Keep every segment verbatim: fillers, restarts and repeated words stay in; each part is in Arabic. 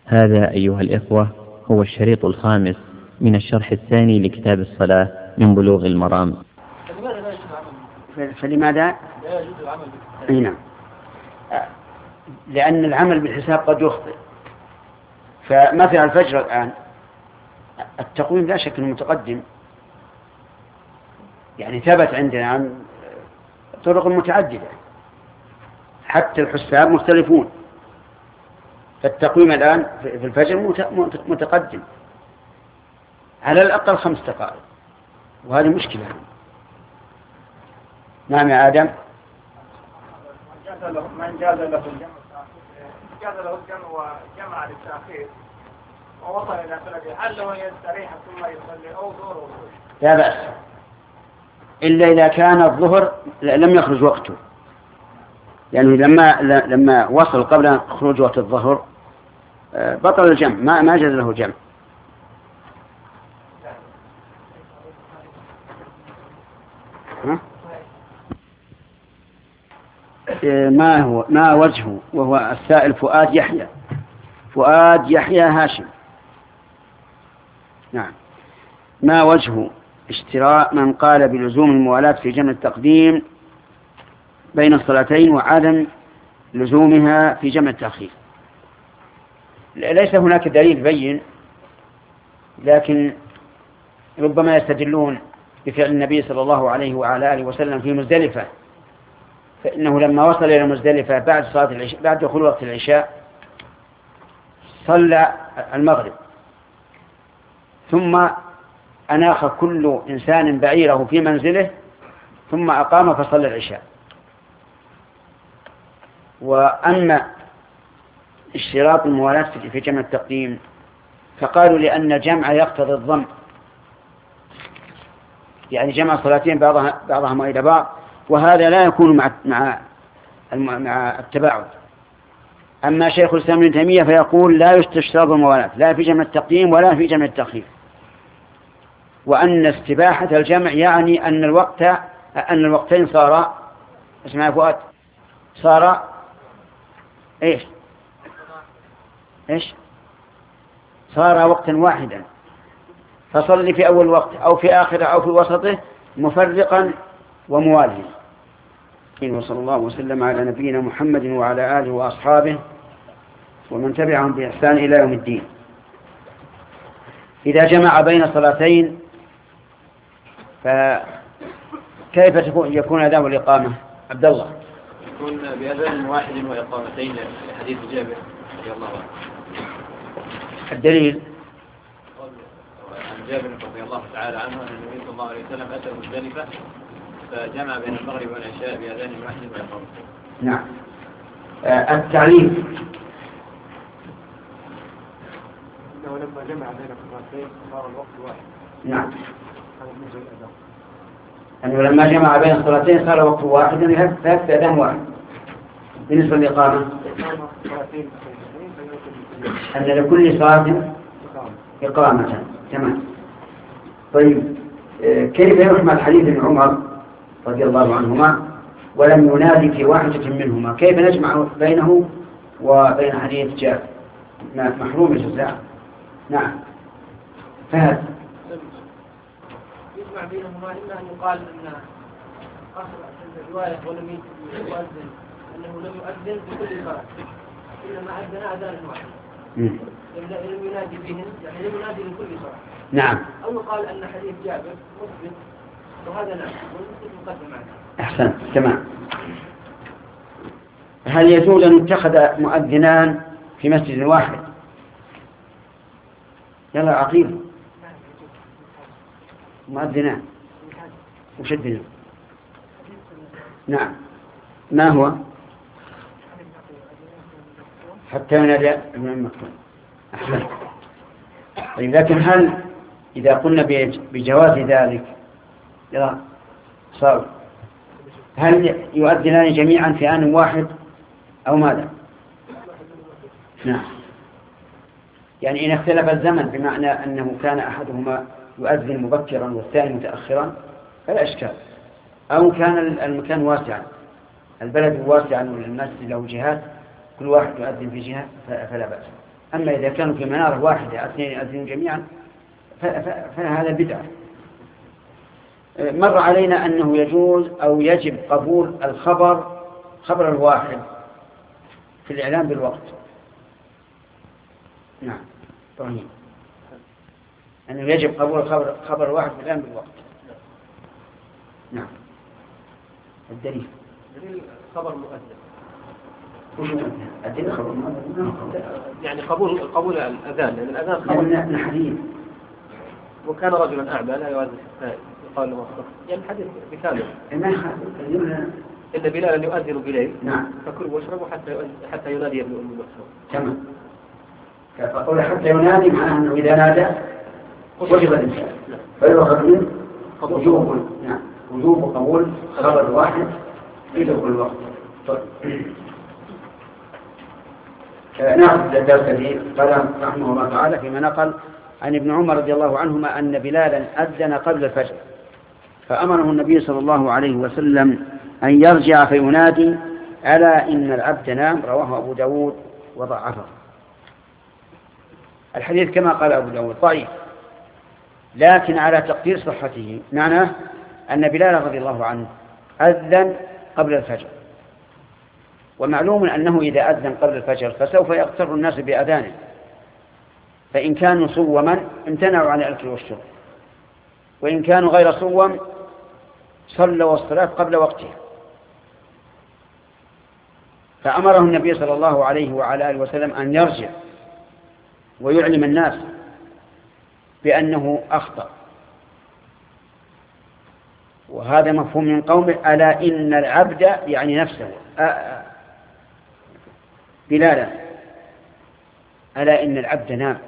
هذا أيها الإخوة هو الشريط الخامس من الشرح الثاني لكتاب الصلاة من بلوغ المرام. فلماذا لا يجوز العمل بالحساب؟ نعم، لأن العمل بالحساب قد يخطئ. فمثل الفجر الآن التقويم لا شك أنه متقدم، يعني ثبت عندنا عن طرق متعددة، حتى الحساب مختلفون، فالتقويم الآن في الفجر متقدم على الأقل خمس دقائق، وهذه مشكلة. نعم يا آدم. من جاز له الجمع جاز له الجمع وجمع للتأخير ووصل إلى بلده، هل له يستريح ثم يصلي أو ظهر؟ لا بأس، إلا إذا كان الظهر لم يخرج وقته، يعني لما لما وصل قبل خروج وقت الظهر بطل الجمع، ما ما جاز له الجمع. ها؟ ما هو ما وجهه؟ وهو السائل فؤاد يحيى فؤاد يحيى هاشم. نعم. ما وجه اشتراء من قال بلزوم الموالاة في جمع التقديم بين الصلاتين وعدم لزومها في جمع التأخير؟ ليس هناك دليل بين، لكن ربما يستدلون بفعل النبي صلى الله عليه وعلى آله وسلم في مزدلفة، فإنه لما وصل إلى مزدلفة بعد صلاة العشاء، بعد دخول وقت العشاء، صلى المغرب، ثم أناخ كل إنسان بعيره في منزله، ثم أقام فصلى العشاء. وأما اشتراط الموالاة في جمع التقديم فقالوا لأن الجمع يقتضي الضم، يعني جمع صلاتين بعضها بعضهم إلى بعض، وهذا لا يكون مع مع مع التباعد. أما شيخ الإسلام ابن تيمية فيقول لا يشترط الموالاة لا في جمع التقديم ولا في جمع التأخير، وأن استباحة الجمع يعني أن الوقت أن الوقتين صار اسمع فؤاد صار إيش إيش صار وقتا واحدا، فصل في أول وقت أو في آخره أو في وسطه مفرقا ومواليا. وصلى الله وسلم على نبينا محمد وعلى آله وأصحابه ومن تبعهم بإحسان إلى يوم الدين. إذا جمع بين صلاتين فكيف يكون أذان والإقامة؟ عبد الله. يكون بأذان واحد وإقامتين لحديث جابر رضي الله عنه. الدليل عن جابر رضي الله تعالى عنه أن النبي صلى الله عليه وسلم أتى مزدلفة فجمع بين المغرب والعشاء بأذان واحد وإقامتين. نعم. آه التعليم إنه لما جمع بين الصلاتين صار الوقت واحد. نعم. أنه لما جمع بين الصلاتين صار وقت واحد فيكفي أذان واحد. بالنسبة للإقامة أن لكل صلاة إقامة. تمام. طيب كيف يحمل حديث ابن عمر رضي الله عنهما ولم ينادي في واحدة منهما؟ كيف نجمع بينه وبين حديث جابر؟ محروم الجزاء. نعم. فهد يجمع بينهما إما أن يقال أن أصل الرواية ولم يؤذن أنه لم يؤذن بكل صلاة، إنما أذن أذان واحد لم ينادي بهم، يعني لم ينادي لكل صلاة. نعم. أو يقال أن حديث جابر مثبت وهذا نعم والمثبت مقدم عنه. أحسن. تمام. هل يجوز أن يتخذ مؤذنان في مسجد واحد؟ يلا عقيل مؤذنان وشدنا. نعم. ما هو؟ حتى ينادي ابن المكتوم. أحسن. طيب لكن هل إذا قلنا بجواز ذلك يلا صار هل يؤذنان جميعا في آن واحد أو ماذا؟ نعم. يعني إن اختلف الزمن بمعنى أنه كان أحدهما يؤذن مبكرا والثاني متأخرا فلا إشكال، أو كان المكان واسعا، البلد واسعا والناس له جهات كل واحد يؤذن في جهة فلا بأس. أما إذا كانوا في منارة واحدة اثنين يؤذنون جميعا فهذا بدعة. مر علينا أنه يجوز أو يجب قبول الخبر خبر الواحد في الإعلام بالوقت. نعم إبراهيم، أنه يجب قبول خبر خبر الواحد في الإعلام بالوقت. نعم. الدليل دليل خبر مؤذن. وش مؤذن؟ الدليل خبر مؤذن يعني قبول قبول الأذان، لأن الأذان خبر من حديث. وكان رجلا أعمى لا يؤذن يقال له يعني الحديث بكامل إن بلالا يؤذن بليل. نعم. فكلوا واشربوا حتى حتى ينادي ابن أم مكتوم. تمام. فقول حتى ينادي معناه أنه إذا نادى وجب الإنسان. فيؤخذ منه وجوب نعم وجوب قبول خبر واحد في دخول الوقت. نأخذ الدرس الذي قال رحمه الله تعالى فيما نقل عن ابن عمر رضي الله عنهما أن بلالا أذن قبل الفجر فأمره النبي صلى الله عليه وسلم أن يرجع فينادي ألا إن العبد نام. رواه أبو داود وضعفه. الحديث كما قال أبو داود ضعيف لكن على تقدير صحته، معناه أن بلال رضي الله عنه أذن قبل الفجر، ومعلوم أنه إذا أذن قبل الفجر فسوف يغتر الناس بأذانه، فإن كانوا صوما امتنعوا عن الأكل والشرب، وإن كانوا غير صوم صلوا الصلاة قبل وقتها. فأمره النبي صلى الله عليه وعلى آله وسلم أن يرجع ويعلم الناس بأنه أخطأ. وهذا مفهوم من قومه ألا إن العبد يعني نفسه بلالا ألا إن العبد نام،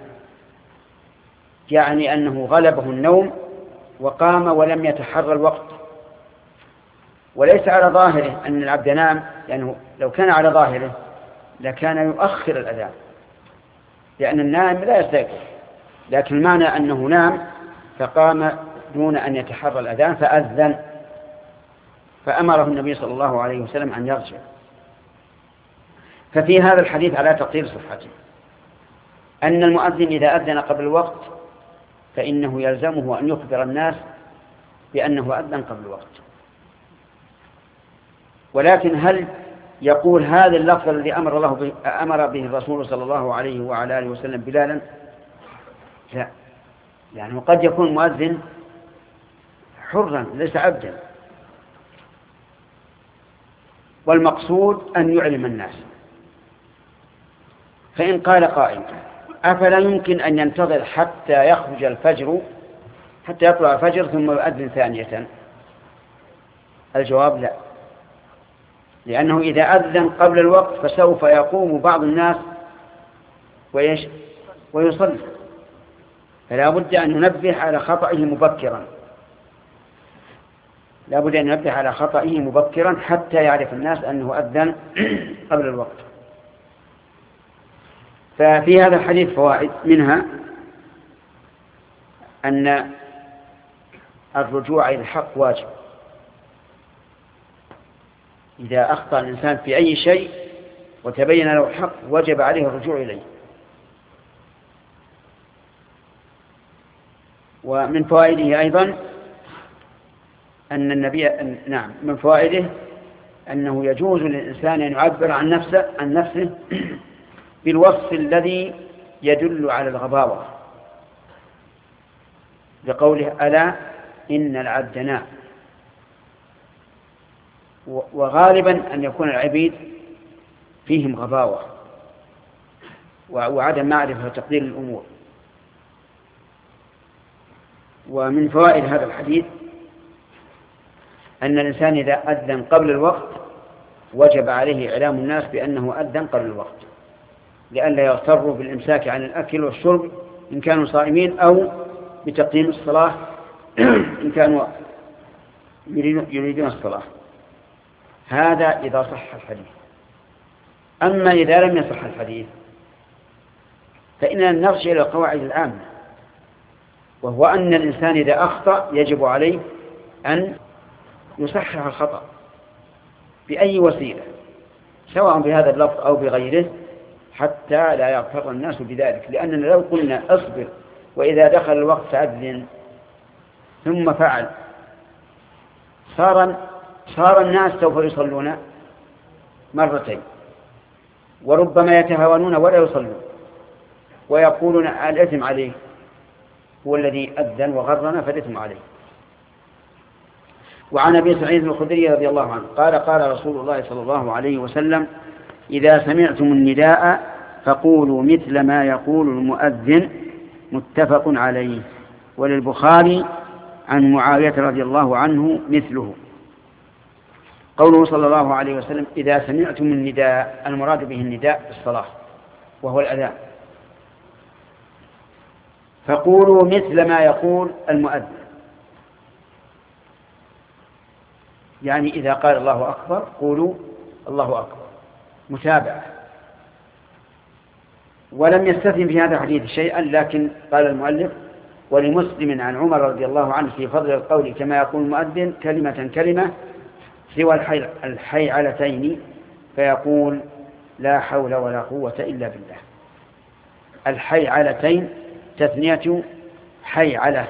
يعني أنه غلبه النوم وقام ولم يتحرى الوقت. وليس على ظاهره أن العبد نام، لأنه لو كان على ظاهره لكان يؤخر الأذان، لأن النائم لا يستيقظ، لكن المعنى أنه نام فقام دون أن يتحرى الأذان فأذن، فأمره النبي صلى الله عليه وسلم أن يرجع. ففي هذا الحديث على تقدير صحته أن المؤذن إذا أذن قبل الوقت فإنه يلزمه أن يخبر الناس بأنه أذن قبل الوقت. ولكن هل يقول هذا اللفظ الذي أمر الله به أمر به الرسول صلى الله عليه وعلى آله وسلم بلالا؟ لا، يعني قد يكون مؤذن حرا ليس عبدا، والمقصود أن يعلم الناس. فإن قال قائل أفلا يمكن أن ينتظر حتى يخرج الفجر حتى يطلع الفجر ثم يؤذن ثانية؟ الجواب لا، لأنه إذا أذن قبل الوقت فسوف يقوم بعض الناس ويش ويصلي، فلا بد أن ننبه على خطئه مبكرا، لا بد أن ننبه على خطئه مبكرا حتى يعرف الناس أنه أذن قبل الوقت. ففي هذا الحديث فوائد، منها أن الرجوع إلى الحق واجب، إذا أخطأ الإنسان في أي شيء وتبين له الحق وجب عليه الرجوع إليه. ومن فوائده أيضا أن النبي نعم من فوائده أنه يجوز للإنسان أن يعبر عن نفسه عن نفسه بالوصف الذي يدل على الغباوة، بقوله ألا إن العبد نام. وغالبا أن يكون العبيد فيهم غباوة وعدم معرفة وتقدير الأمور. ومن فوائد هذا الحديث أن الإنسان إذا أذن قبل الوقت وجب عليه إعلام الناس بأنه أذن قبل الوقت، لئلا يغتروا بالإمساك عن الأكل والشرب إن كانوا صائمين، أو بتقديم الصلاة إن كانوا يريدون الصلاة. هذا إذا صح الحديث. أما إذا لم يصح الحديث فإننا نرجع إلى القواعد العامة، وهو أن الإنسان إذا أخطأ يجب عليه أن يصحح الخطأ بأي وسيلة، سواء بهذا اللفظ أو بغيره، حتى لا يغتر الناس بذلك، لأننا لو قلنا اصبر وإذا دخل الوقت فأذن ثم فعل صار صار الناس سوف يصلون مرتين، وربما يتهاونون ولا يصلون ويقولون الإثم عليه، هو الذي أذن وغرنا فالإثم عليه. وعن أبي سعيد الخدري رضي الله عنه قال قال رسول الله صلى الله عليه وسلم: إذا سمعتم النداء فقولوا مثل ما يقول المؤذن، متفق عليه. وللبخاري عن معاوية رضي الله عنه مثله. قوله صلى الله عليه وسلم: إذا سمعتم النداء، المراد به النداء بالصلاة وهو الأذان، فقولوا مثل ما يقول المؤذن، يعني إذا قال الله أكبر قولوا الله أكبر متابعة. ولم يستثن في هذا الحديث شيئا، لكن قال المؤلف: ولمسلم عن عمر رضي الله عنه في فضل القول كما يقول المؤذن كلمة كلمة سوى الحيعلتين، فيقول: لا حول ولا قوة إلا بالله. الحيعلتين تثنية حيعلة،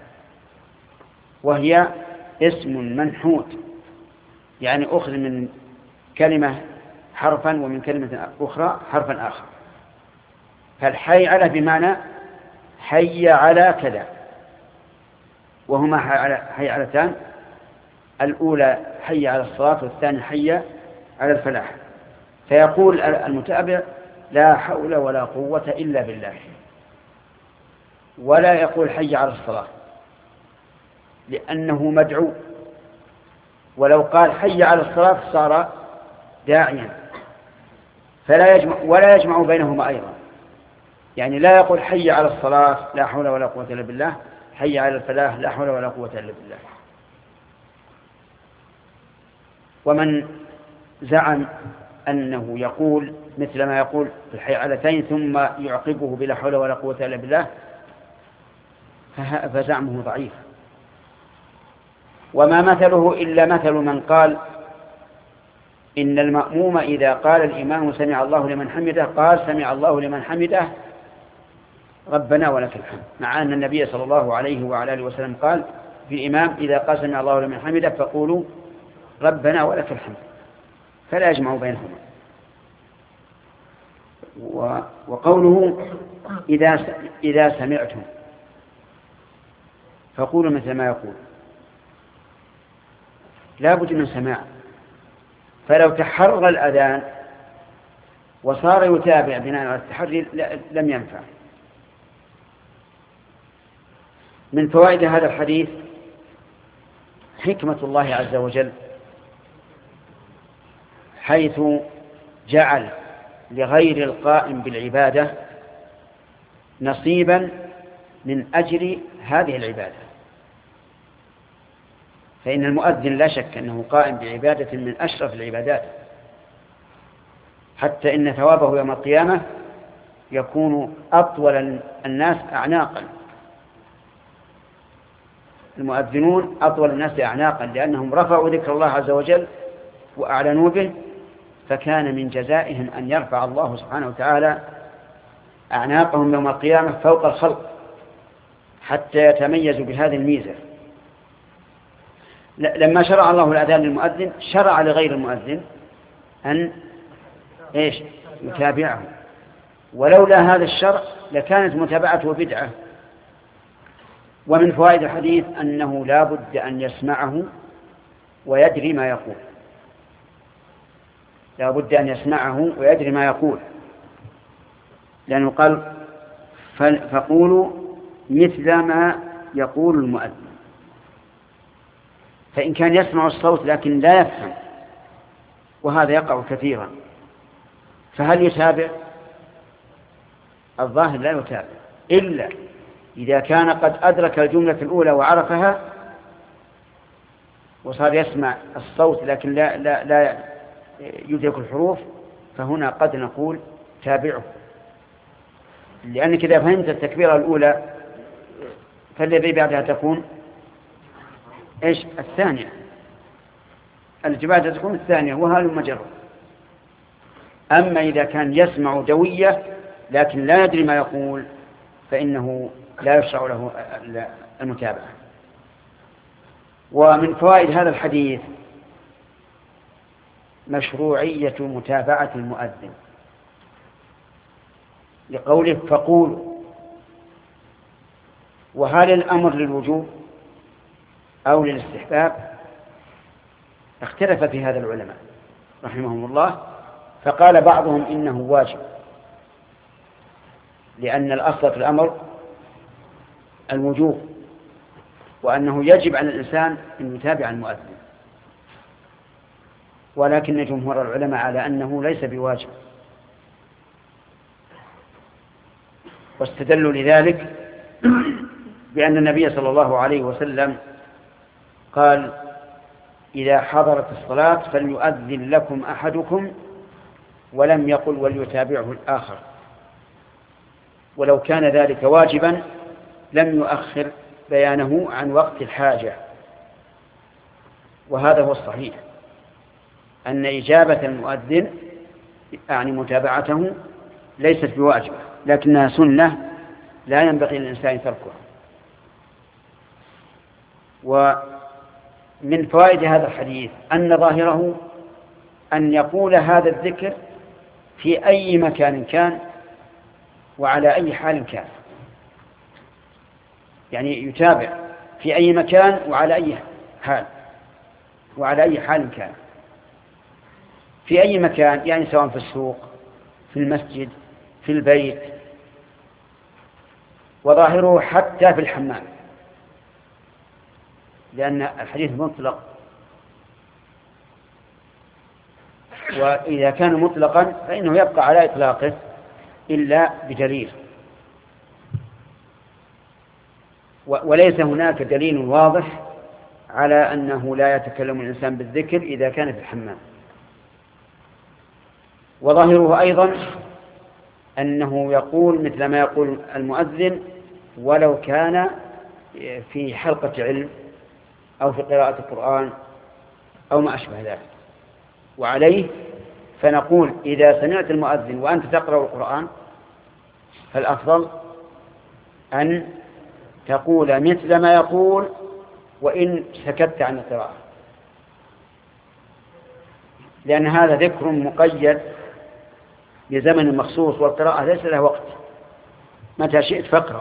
وهي اسم منحوت، يعني أخذ من كلمة حرفا ومن كلمة أخرى حرفا آخر. فالحيعلة بمعنى حي على كذا، وهما حيعلتان، الأولى حي على الصلاة والثاني حي على الفلاح. فيقول المتابع: لا حول ولا قوة إلا بالله، ولا يقول حي على الصلاة لأنه مدعو، ولو قال حي على الصلاة صار داعيا، فلا يجمع ولا يجمع بينهما أيضا، يعني لا يقول حي على الصلاة لا حول ولا قوة إلا بالله، حي على الفلاح لا حول ولا قوة إلا بالله. ومن زعم أنه يقول مثل ما يقول في الحيعلتين ثم يعقبه بلا حول ولا قوة إلا بالله فزعمه ضعيف. وما مثله إلا مثل من قال إن المأموم إذا قال الإمام سمع الله لمن حمده قال سمع الله لمن حمده ربنا ولك الحمد، مع أن النبي صلى الله عليه وعلى آله وسلم قال في الإمام إذا قال سمع الله لمن حمده فقولوا ربنا ولك الحمد، فلا يجمع بينهما. وقوله إذا إذا سمعتم فقولوا مثل ما يقول، لا بد من سماع. فلو تحرر الأذان وصار يتابع بناء على التحري لم ينفع. من فوائد هذا الحديث حكمة الله عز وجل، حيث جعل لغير القائم بالعبادة نصيبا من أجل هذه العبادة. فإن المؤذن لا شك أنه قائم بعبادة من أشرف العبادات، حتى إن ثوابه يوم القيامة يكون أطول الناس أعناقا. المؤذنون أطول الناس أعناقا لأنهم رفعوا ذكر الله عز وجل وأعلنوا به، فكان من جزائهم أن يرفع الله سبحانه وتعالى أعناقهم يوم القيامة فوق الخلق حتى يتميزوا بهذه الميزة. لما شرع الله الأذان للمؤذن شرع لغير المؤذن أن إيش يتابعه، ولولا هذا الشرع لكانت متابعته بدعة. ومن فوائد الحديث أنه لا بد أن يسمعه ويدري ما يقول، لا بد أن يسمعه ويدري ما يقول، لأنه قال فقولوا مثل ما يقول المؤذن. فإن كان يسمع الصوت لكن لا يفهم، وهذا يقع كثيرا، فهل يتابع؟ الظاهر لا يتابع، إلا إذا كان قد أدرك الجملة الأولى وعرفها وصار يسمع الصوت لكن لا, لا, لا يدرك الحروف، فهنا قد نقول تابعه، لأنك إذا فهمت التكبيرة الأولى فالذي بعدها تكون إيش الثانية، الجبادة تكون الثانية، وهذا المجرد. أما إذا كان يسمع دوية لكن لا يدري ما يقول فإنه لا يشرع له المتابعة. ومن فوائد هذا الحديث مشروعية متابعة المؤذن لقوله فقولوا. وهل الأمر للوجوب أو للاستحباب؟ اختلف في هذا العلماء رحمهم الله، فقال بعضهم إنه واجب، لأن الأصل في الأمر الوجوب، وأنه يجب على الإنسان أن يتابع المؤذن. ولكن جمهور العلماء على أنه ليس بواجب، واستدلوا لذلك بأن النبي صلى الله عليه وسلم قال إذا حضرت الصلاة فليؤذن لكم أحدكم، ولم يقل وليتابعه الآخر. ولو كان ذلك واجبا لم يؤخر بيانه عن وقت الحاجة. وهذا هو الصحيح، أن إجابة المؤذن يعني متابعته ليست بواجبة، لكنها سنة لا ينبغي للإنسان تركها. ومن فوائد هذا الحديث أن ظاهره أن يقول هذا الذكر في أي مكان كان وعلى أي حال كان، يعني يتابع في أي مكان وعلى أي حال وعلى أي حال كان. في أي مكان يعني سواء في السوق، في المسجد، في البيت، وظاهره حتى في الحمام، لأن الحديث مطلق، وإذا كان مطلقا فإنه يبقى على إطلاقه إلا بدليل، وليس هناك دليل واضح على أنه لا يتكلم الإنسان بالذكر إذا كان في الحمام. وظاهره أيضا أنه يقول مثل ما يقول المؤذن ولو كان في حلقة علم أو في قراءة القرآن أو ما أشبه ذلك. وعليه فنقول إذا سمعت المؤذن وأنت تقرأ القرآن فالأفضل أن تقول مثل ما يقول وإن سكت عن القراءة، لأن هذا ذكر مقيد بزمن مخصوص، والقراءة ليس لها وقت، متى شئت فاقرأ.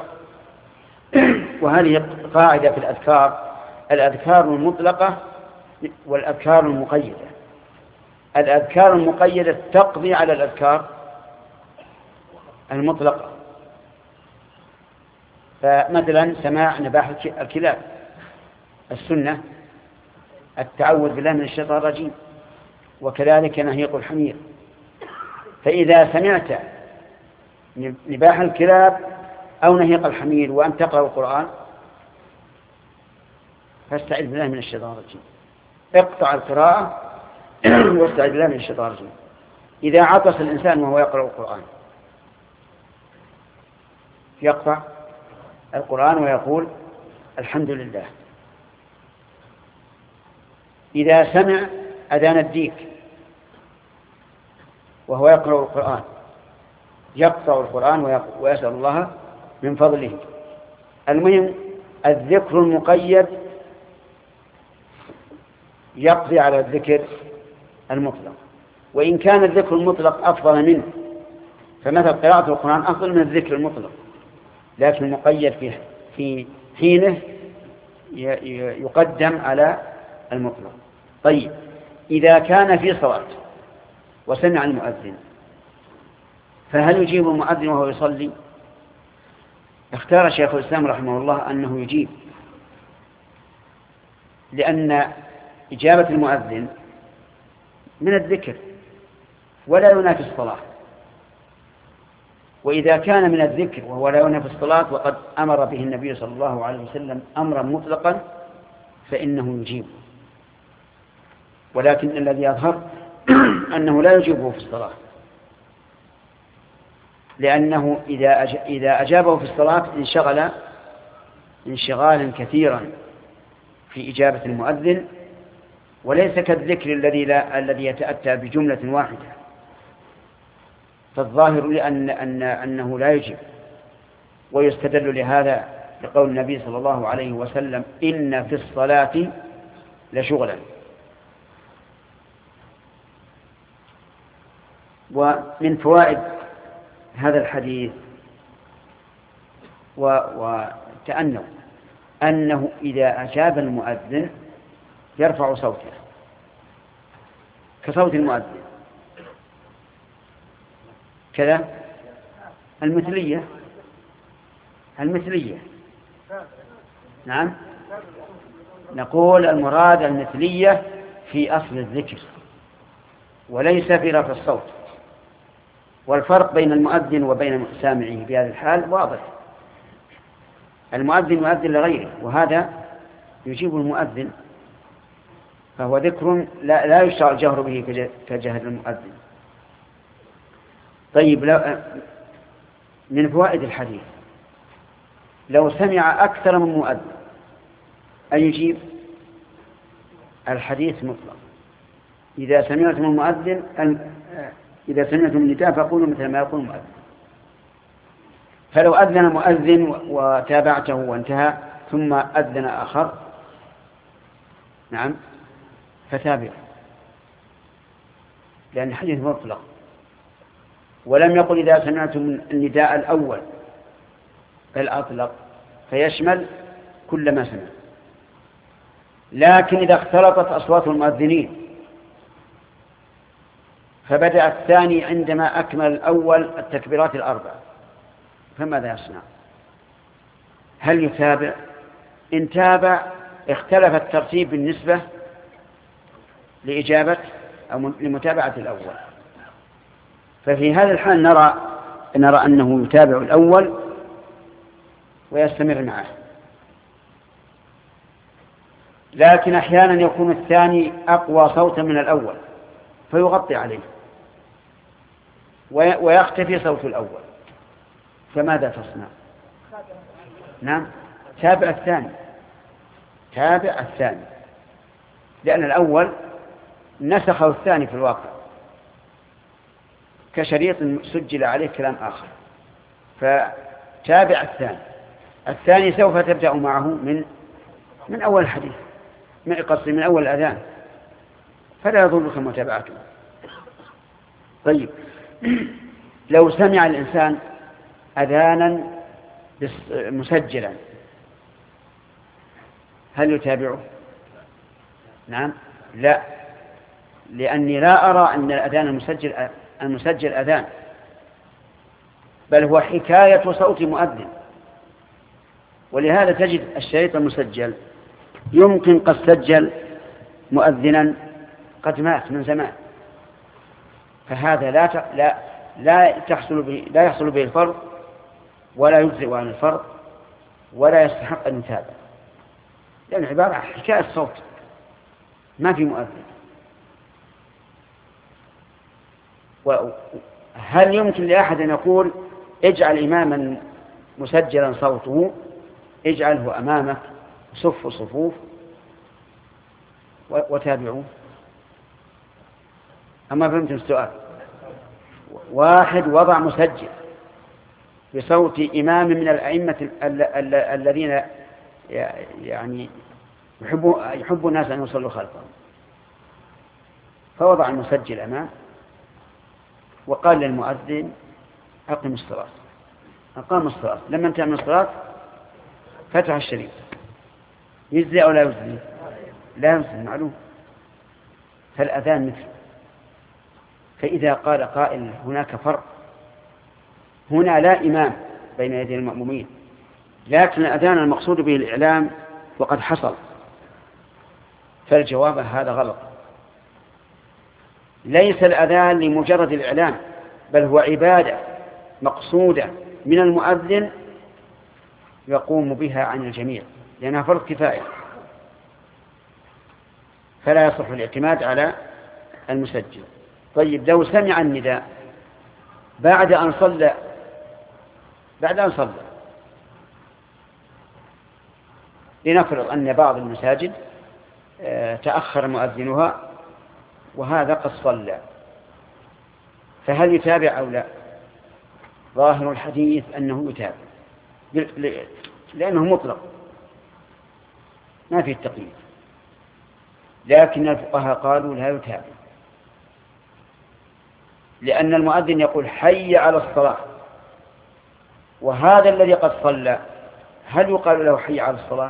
وهذه قاعدة في الأذكار، الأذكار المطلقة والأذكار المقيدة. الأذكار المقيدة تقضي على الأذكار المطلقة، فمثلا سماع نباح الكلاب، السنة التعوذ بالله من الشيطان الرجيم، وكذلك نهيق الحمير. فإذا سمعت نباح الكلاب أو نهيق الحمير وأن تقرأ القرآن فاستعذ بالله من الشيطان الرجيم، اقطع القراءة واستعذ بالله من الشيطان الرجيم. إذا عطس الإنسان وهو يقرأ القرآن يقطع القرآن ويقول الحمد لله. إذا سمع أذان الديك وهو يقرأ القرآن يقطع القرآن ويسأل الله من فضله. المهم الذكر المقيد يقضي على الذكر المطلق، وإن كان الذكر المطلق أفضل منه، فمثل قراءة القرآن أفضل من الذكر المطلق، لكن المقيد فيه في حينه يقدم على المطلق. طيب، إذا كان في صلاة وسمع المؤذن فهل يجيب المؤذن وهو يصلي؟ اختار شيخ الإسلام رحمه الله أنه يجيب، لأن إجابة المؤذن من الذكر ولا ينافي الصلاة، وإذا كان من الذكر وهو لا ينافي الصلاة وقد أمر به النبي صلى الله عليه وسلم أمرا مطلقا فإنه يجيب. ولكن الذي يظهر أنه لا يجيبه في الصلاة، لأنه إذا أجابه في الصلاة انشغل انشغالا كثيرا في إجابة المؤذن، وليس كالذكر الذي لا الذي يتأتى بجملة واحدة. فالظاهر لأن أن أنه لا يجب، ويستدل لهذا لقول النبي صلى الله عليه وسلم: إن في الصلاة لشغلا. ومن فوائد هذا الحديث وتأنوا أنه إذا أجاب المؤذن يرفع صوته كصوت المؤذن كذا. المثلية المثلية نعم، نقول المراد المثلية في أصل الذكر وليس في رفع الصوت. والفرق بين المؤذن وبين سامعه في هذه الحال واضح. المؤذن يؤذن لغيره، وهذا يجيب المؤذن، فهو ذكر لا, لا يشرع الجهر به كجهر المؤذن. طيب، من فوائد الحديث لو سمع أكثر من مؤذن أن يجيب الحديث مطلق. إذا سمعتم المؤذن إذا سمعتم النداء فقولوا مثل ما يقول المؤذن. فلو أذن مؤذن وتابعته وانتهى ثم أذن آخر نعم فتابع، لأن الحديث مطلق. ولم يقل إذا سمعتم النداء الأول بل أطلق فيشمل كل ما سمع. لكن إذا اختلطت أصوات المؤذنين فبدأ الثاني عندما أكمل الأول التكبيرات الأربع، فماذا يصنع؟ هل يتابع؟ إن تابع اختلف الترتيب بالنسبة لإجابة أو لمتابعة الأول. ففي هذا الحال نرى نرى أنه يتابع الأول ويستمر معه. لكن أحيانا يكون الثاني أقوى صوتا من الأول فيغطي عليه ويختفي صوت الأول، فماذا تصنع؟ نعم، تابع الثاني تابع الثاني لأن الأول نسخه الثاني في الواقع كشريط سجل عليه كلام آخر، فتابع الثاني. الثاني سوف تبدأ معه من من أول الحديث، من قصر من أول الأذان، فلا يضرك متابعته. طيب، لو سمع الإنسان أذانا مسجلا هل يتابعه؟ نعم، لا، لأني لا أرى أن الأذان المسجل المسجل أذان، بل هو حكاية صوت مؤذن. ولهذا تجد الشريط المسجل يمكن قد سجل مؤذنا قد مات من زمان، فهذا لا لا لا تحصل به لا يحصل به الفرض ولا يجزئ عن الفرض ولا يستحق أن يتابع، لأن عبارة عن حكاية صوت ما في مؤذن. وهل يمكن لأحد أن يقول اجعل إماما مسجلا صوته اجعله أمامك صف صفوف وتابعوه؟ أما فهمتم السؤال؟ واحد وضع مسجل بصوت إمام من الأئمة الذين يعني يحب الناس أن يصلوا خلفهم، فوضع المسجل أمام وقال للمؤذن أقم الصلاة، أقام الصلاة. لما انتهى من الصلاة فتح الشريط، يجزي أو لا يجزي؟ لا يجزي، معلوم. فالأذان مثل. فإذا قال قائل هناك فرق، هنا لا إمام بين يدي المأمومين، لكن الأذان المقصود به الإعلام وقد حصل، فالجواب هذا غلط. ليس الأذان لمجرد الإعلام، بل هو عبادة مقصودة من المؤذن يقوم بها عن الجميع، لأنها فرض كفاية، فلا يصح الاعتماد على المسجل. طيب، لو سمع النداء بعد أن صلى بعد أن صلى لنفرض أن بعض المساجد تأخر مؤذنها وهذا قد صلى، فهل يتابع أو لا؟ ظاهر الحديث أنه يتابع لأنه مطلق ما فيه التقييد، لكن الفقهاء قالوا لا يتابع، لأن المؤذن يقول حي على الصلاة، وهذا الذي قد صلى هل يقال له حي على الصلاة؟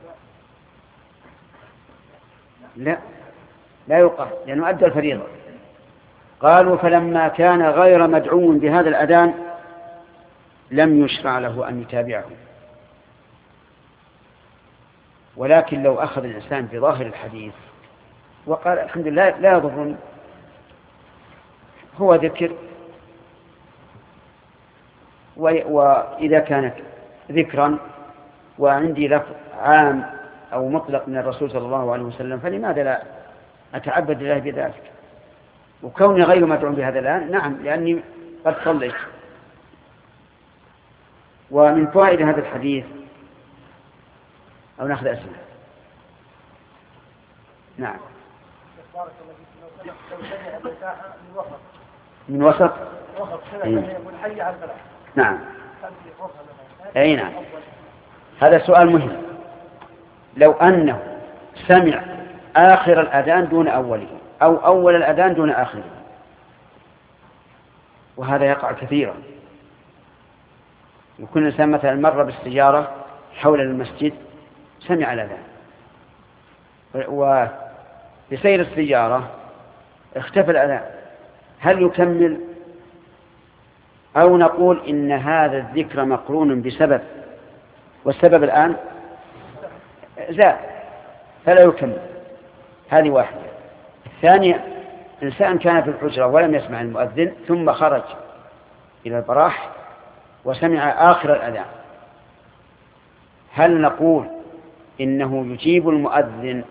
لا لا يقال، لأنه أدى الفريضة. قالوا فلما كان غير مدعو بهذا الأذان لم يشرع له أن يتابعه. ولكن لو أخذ الإنسان بظاهر الحديث وقال الحمد لله لا يضرني، هو ذكر، وإذا كانت ذكرا وعندي لفظ عام أو مطلق من الرسول صلى الله عليه وسلم فلماذا لا أتعبد الله بذلك؟ وكوني غير مدعو بهذا الآن نعم لأني قد صليت. ومن فوائد هذا الحديث أو نأخذ أسئلة. نعم من وسط نعم أي نعم هذا سؤال مهم. لو أنه سمع آخر الأذان دون أوله أو أول الأذان دون آخره، وهذا يقع كثيرا، يكون الإنسان مثلا مر بالسيارة حول المسجد سمع الأذان وبسير السيارة اختفى الأذان، هل يكمل أو نقول إن هذا الذكر مقرون بسبب والسبب الآن زاد فلا يكمل؟ هذه واحدة. الثانية إنسان كان في الحجرة ولم يسمع المؤذن ثم خرج إلى البراح وسمع آخر الأذان، هل نقول إنه يجيب المؤذن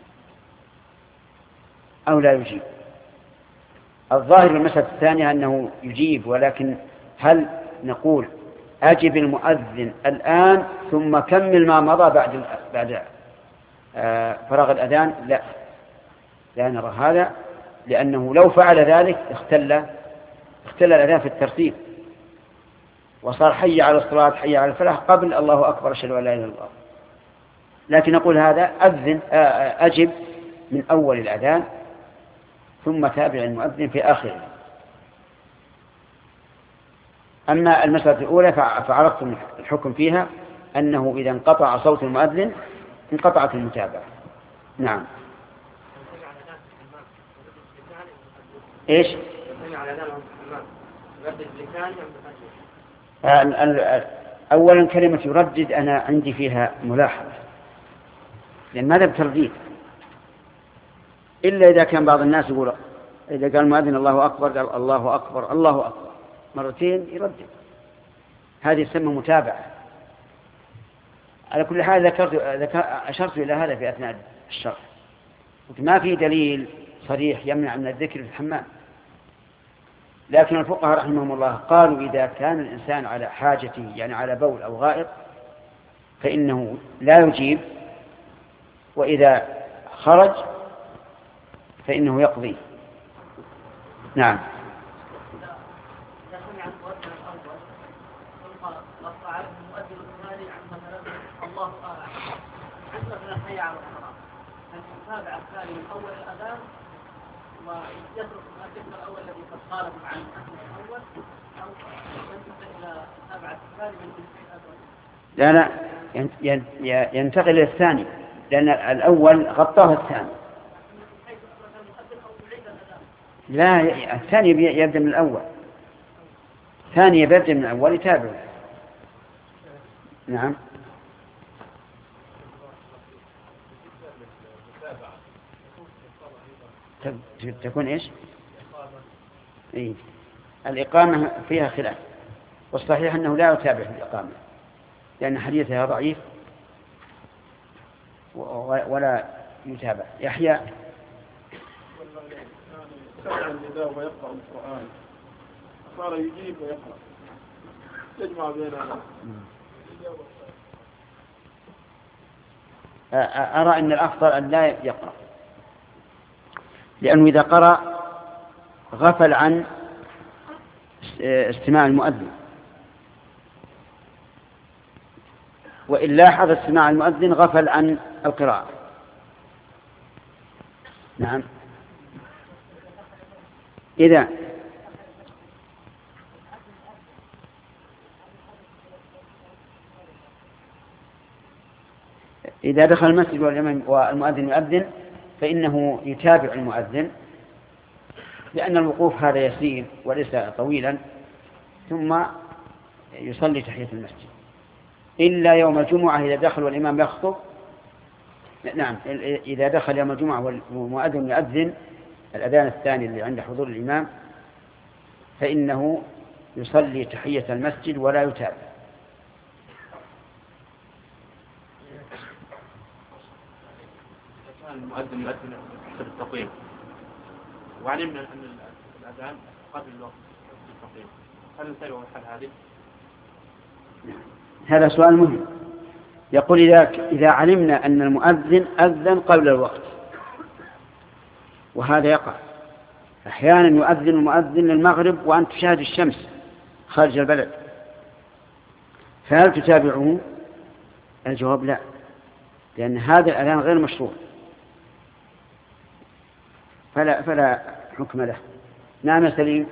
أو لا يجيب؟ الظاهر المسألة الثانية أنه يجيب، ولكن هل نقول أجب المؤذن الآن ثم كمل ما مضى بعد بعد فراغ الأذان؟ لا لا نرى هذا، لأنه لو فعل ذلك اختل اختل الأذان في الترتيب وصار حي على الصلاة حي على الفلاح قبل الله أكبر أشهد أن لا إله إلا الله. لكن نقول هذا أذن أجب من أول الأذان ثم تابع المؤذن في آخره. أما المسألة الأولى فعرفتم الحكم فيها أنه إذا انقطع صوت المؤذن انقطعت المتابعة. نعم إيش أولا كلمة يردد أنا عندي فيها ملاحظة، لأن ماذا بترديد إلا إذا كان بعض الناس يقول إذا قال المؤذن الله أكبر قال الله أكبر الله أكبر مرتين يردد، هذه يسمى متابعة. على كل حال ذكرت أشرت إلى هذا في أثناء الشرح، ما في دليل صريح يمنع من الذكر في الحمام، لكن الفقهاء رحمهم الله قالوا إذا كان الإنسان على حاجته يعني على بول أو غائط فإنه لا يجيب، وإذا خرج فإنه يقضي. نعم يتابع الثاني من أول الأذان ويترك الذكر الأول الذي قد قاله عن الأول أو ينتقل إلى متابعة الثاني من لا لا ينتقل إلى الثاني لأن الأول غطاه الثاني. لا الثاني يبدأ من الأول، الثاني يبدأ من الأول يتابع. نعم تكون إيش؟ إيه؟ الإقامة فيها خلاف، والصحيح أنه لا يتابع في الإقامة لأن حديثها ضعيف ولا يتابع. يحيى سمع النداء ويقرأ القرآن صار يجيب ويقرأ تجمع بيننا. أرى أن الأفضل أن لا يقرأ، لأنه إذا قرأ غفل عن استماع المؤذن وإن لاحظ استماع المؤذن غفل عن القراءة. نعم. إذا إذا دخل المسجد والمؤذن يؤذن فإنه يتابع المؤذن، لأن الوقوف هذا يسير وليس طويلا، ثم يصلي تحية المسجد، إلا يوم الجمعة إذا دخل والإمام يخطب. نعم، إذا دخل يوم الجمعة والمؤذن يؤذن الأذان الثاني اللي عند حضور الإمام فإنه يصلي تحية المسجد ولا يتابع. المؤذن يؤذن حسب التقويم، وعلمنا أن الأذان قبل الوقت التقويم، هل نتابع الحال هذه؟ هذا سؤال مهم. يقول إذا إذا علمنا أن المؤذن أذن قبل الوقت، وهذا يقع أحيانا، يؤذن المؤذن للمغرب وأنت تشاهد الشمس خارج البلد، فهل تتابعه؟ الجواب لا، لأن هذا الأذان غير مشروع، فلا فلا حكم له. نعم يا سليم.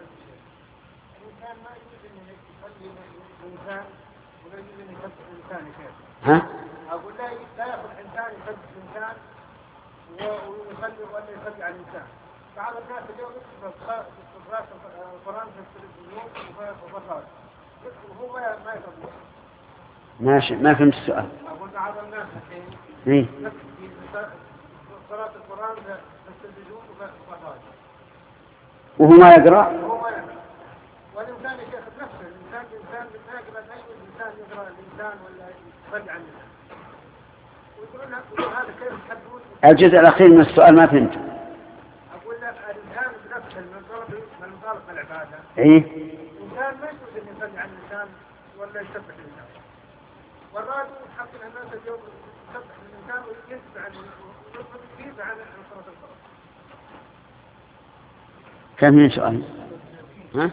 ها؟ أقول لا لا يأخذ إنسان يصلي إنسان ويصلي ولا يصلي على الإنسان. بعض الناس اليوم يكتب القرآن في التلفزيون وفرقات وهو ما ما يصلي. ماشي، ما فهمت السؤال. أقول بعض الناس إيه؟ قراءة القرآن في التلفزيون وفرقات. وهو ما يقرأ؟ وهو ما يقرأ. والإنسان يأخذ نفسه، الإنسان الإنسان بالناقل لا يقول الإنسان يقرأ الإنسان ولا يرجع عنه. ويقولون هذا كيف تحدون؟ الجزء الأخير من السؤال ما فهمت. أقول لك الإنسان بنفسه من طلب من طلب العبادة. إيه؟ الإنسان ما يقول إن يصلي عن الإنسان ولا يسبح الإنسان. والراجل حق الناس اليوم يسبح الإنسان ويتبع عنه ويتبع عن صلاة الفرض. كم من سؤال؟ ها؟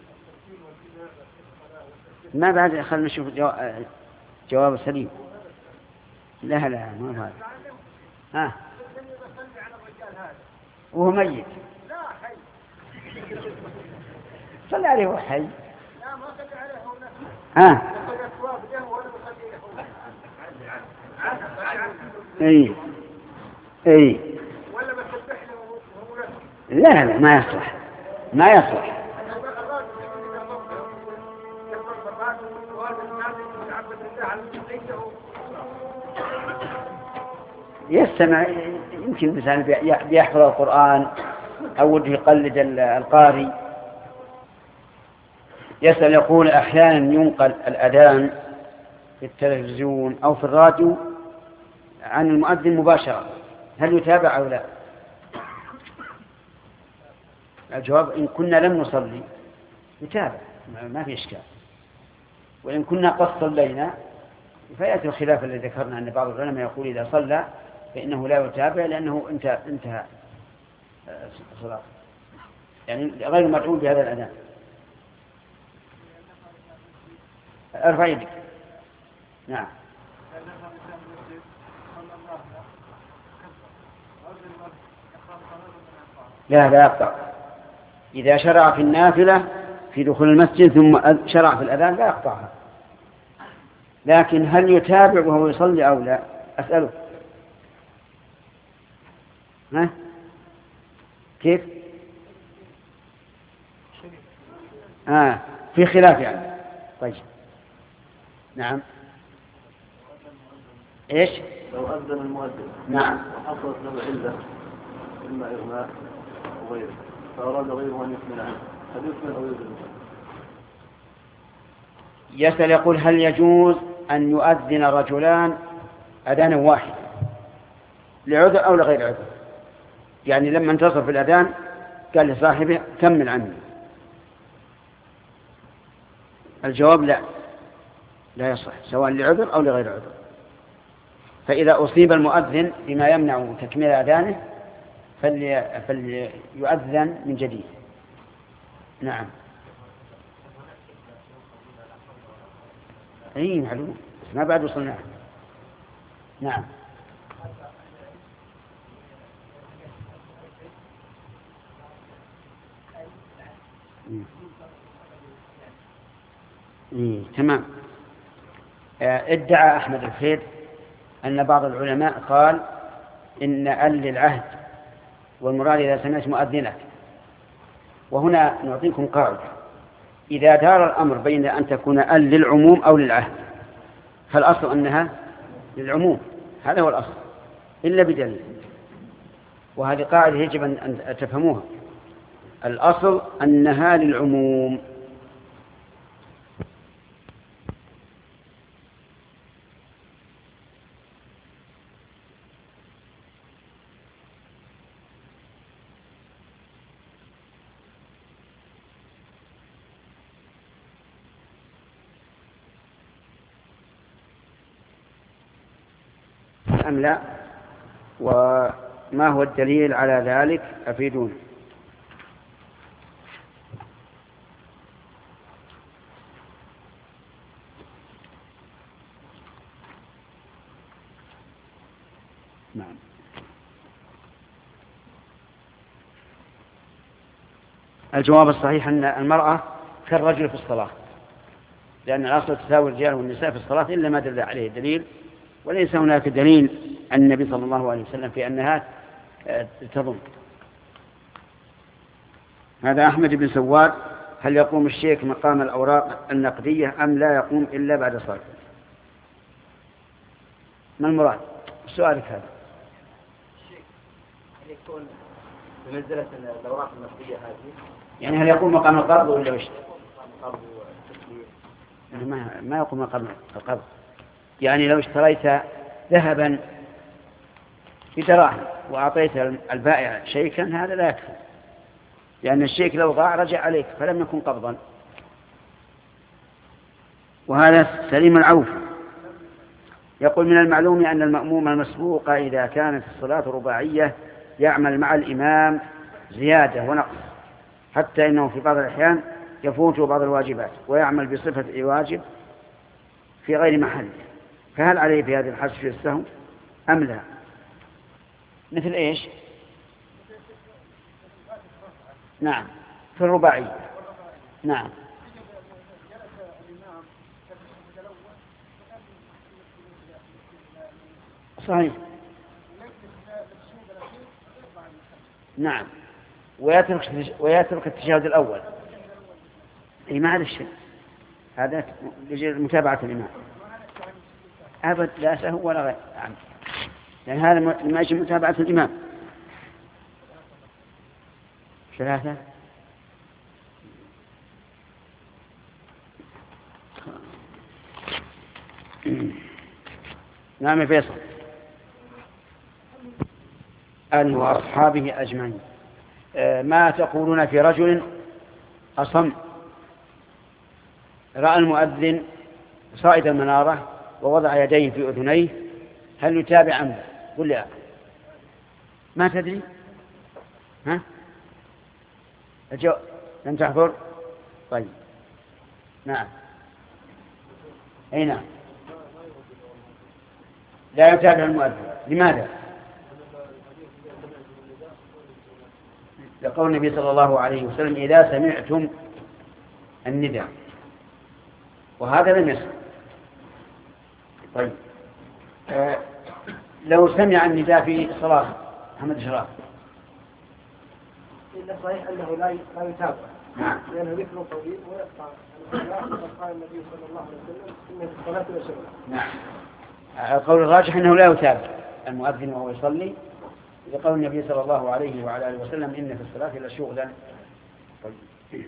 ما بعد خلنا نشوف جواب, جواب سليم. لا لا ما هذا. ها؟ وهو ميت. لا حي. صلى عليه وهو حي. لا ما صلى عليه هو نفسه. ها؟ صلى الثواب له ولا صلي هو. اي اي. ولا بسبح له وهو نفسه. لا لا ما يصلح، ما يصلح. يستمع، يمكن الإنسان بيحفظ القرآن أو وجه يقلد القارئ. يسأل يقول أحيانا ينقل الأذان في التلفزيون أو في الراديو عن المؤذن مباشرة، هل يتابع أو لا؟ الجواب إن كنا لم نصلي يتابع، ما في إشكال. وإن كنا قد صلينا فيأتي الخلاف الذي ذكرنا أن بعض العلماء يقول إذا صلى فإنه لا يتابع لأنه انتهى انتهى الصلاة، يعني غير مدعو بهذا الأذان. ارفع يدك. نعم. لا لا يقطع. إذا شرع في النافلة في دخول المسجد ثم شرع في الأذان لا يقطعها، لكن هل يتابع وهو يصلي أو لا؟ أسأله. ها؟ كيف؟ آه في خلاف يعني. طيب. نعم. إيش؟ لو أذن المؤذن. نعم. وحصلت له علة إما إغماء أو غيره، فأراد غيره أن يكمل عنه، هل يكمل أو يذن؟ يسأل يقول هل يجوز أن يؤذن رجلان أذانا واحد لعذر أو لغير عذر؟ يعني لما انتصر في الأذان قال لصاحبه كمل عني. الجواب لا، لا يصح سواء لعذر أو لغير عذر. فإذا أصيب المؤذن بما يمنع تكميل أذانه فلي... فليؤذن من جديد. نعم. أي معلوم. بس ما بعد وصلنا. نعم. إيه تمام. ادعى أحمد الخير أن بعض العلماء قال إن أل للعهد والمراد إذا سمعت مؤذنك. وهنا نعطيكم قاعدة: إذا دار الأمر بين أن تكون أل للعموم أو للعهد فالأصل أنها للعموم، هذا هو الأصل إلا بدليل. وهذه قاعدة يجب أن تفهموها، الأصل أنها للعموم. أم لا؟ وما هو الدليل على ذلك؟ أفيدون. نعم. الجواب الصحيح أن المرأة كالرجل في الصلاة، لأن الأصل تساوي الرجال والنساء في الصلاة إلا ما دل عليه دليل، وليس هناك دليل عن النبي صلى الله عليه وسلم في أنها تضم. هذا أحمد بن سواد: هل يقوم الشيك مقام الأوراق النقدية أم لا يقوم إلا بعد صلاة؟ ما المراد؟ سؤالك هذا. الشيك هل يكون بمنزلة الأوراق النقدية هذه؟ يعني هل يقوم مقام القبض ولا وش؟ القبض والتسليم. ما ما يقوم مقام القبض. يعني لو اشتريت ذهبا بدراهم وأعطيت البائع شيكا هذا لا يكفي، لأن الشيك لو ضاع رجع عليك فلم يكن قبضا. وهذا سليم العوف يقول: من المعلوم أن المأموم المسبوق إذا كانت الصلاة رباعية يعمل مع الإمام زيادة ونقص، حتى إنه في بعض الأحيان يفوت بعض الواجبات ويعمل بصفة واجب في غير محل، فهل عليه في هذه الحالة في السهو أم لا؟ مثل إيش؟ نعم في الرباعي. نعم صحيح. نعم ويترك ويترك التشهد الأول. أي ما هذا الشيء، هذا متابعة الإمام أبد لا سهو ولا غير، لأن هذا ما يجب متابعة الإمام. ثلاثة. نعم فيصل. أن وأصحابه أجمعين. ما تقولون في رجل أصم رأى المؤذن صائد المنارة ووضع يديه في أذنيه، هل يتابع أم لا؟ قل لي. ما تدري؟ ها؟ أجو لم تحضر؟ طيب نعم. أي نعم لا يتابع المؤذن. لماذا؟ لقول النبي صلى الله عليه وسلم: إذا سمعتم النداء، وهذا لم يسمع. طيب آه لو سمع النداء في صلاة محمد شراف، إلا صحيح أنه لا لا يتابع. نعم. لأنه ذكر طويل ويقطع. قال النبي صلى الله عليه وسلم: إن في الصلاة لشغلة. نعم. القول الراجح أنه لا يتابع المؤذن وهو يصلي، لقول النبي صلى الله عليه وعلى آله وسلم: إن في الصلاة لشغلا. طيب.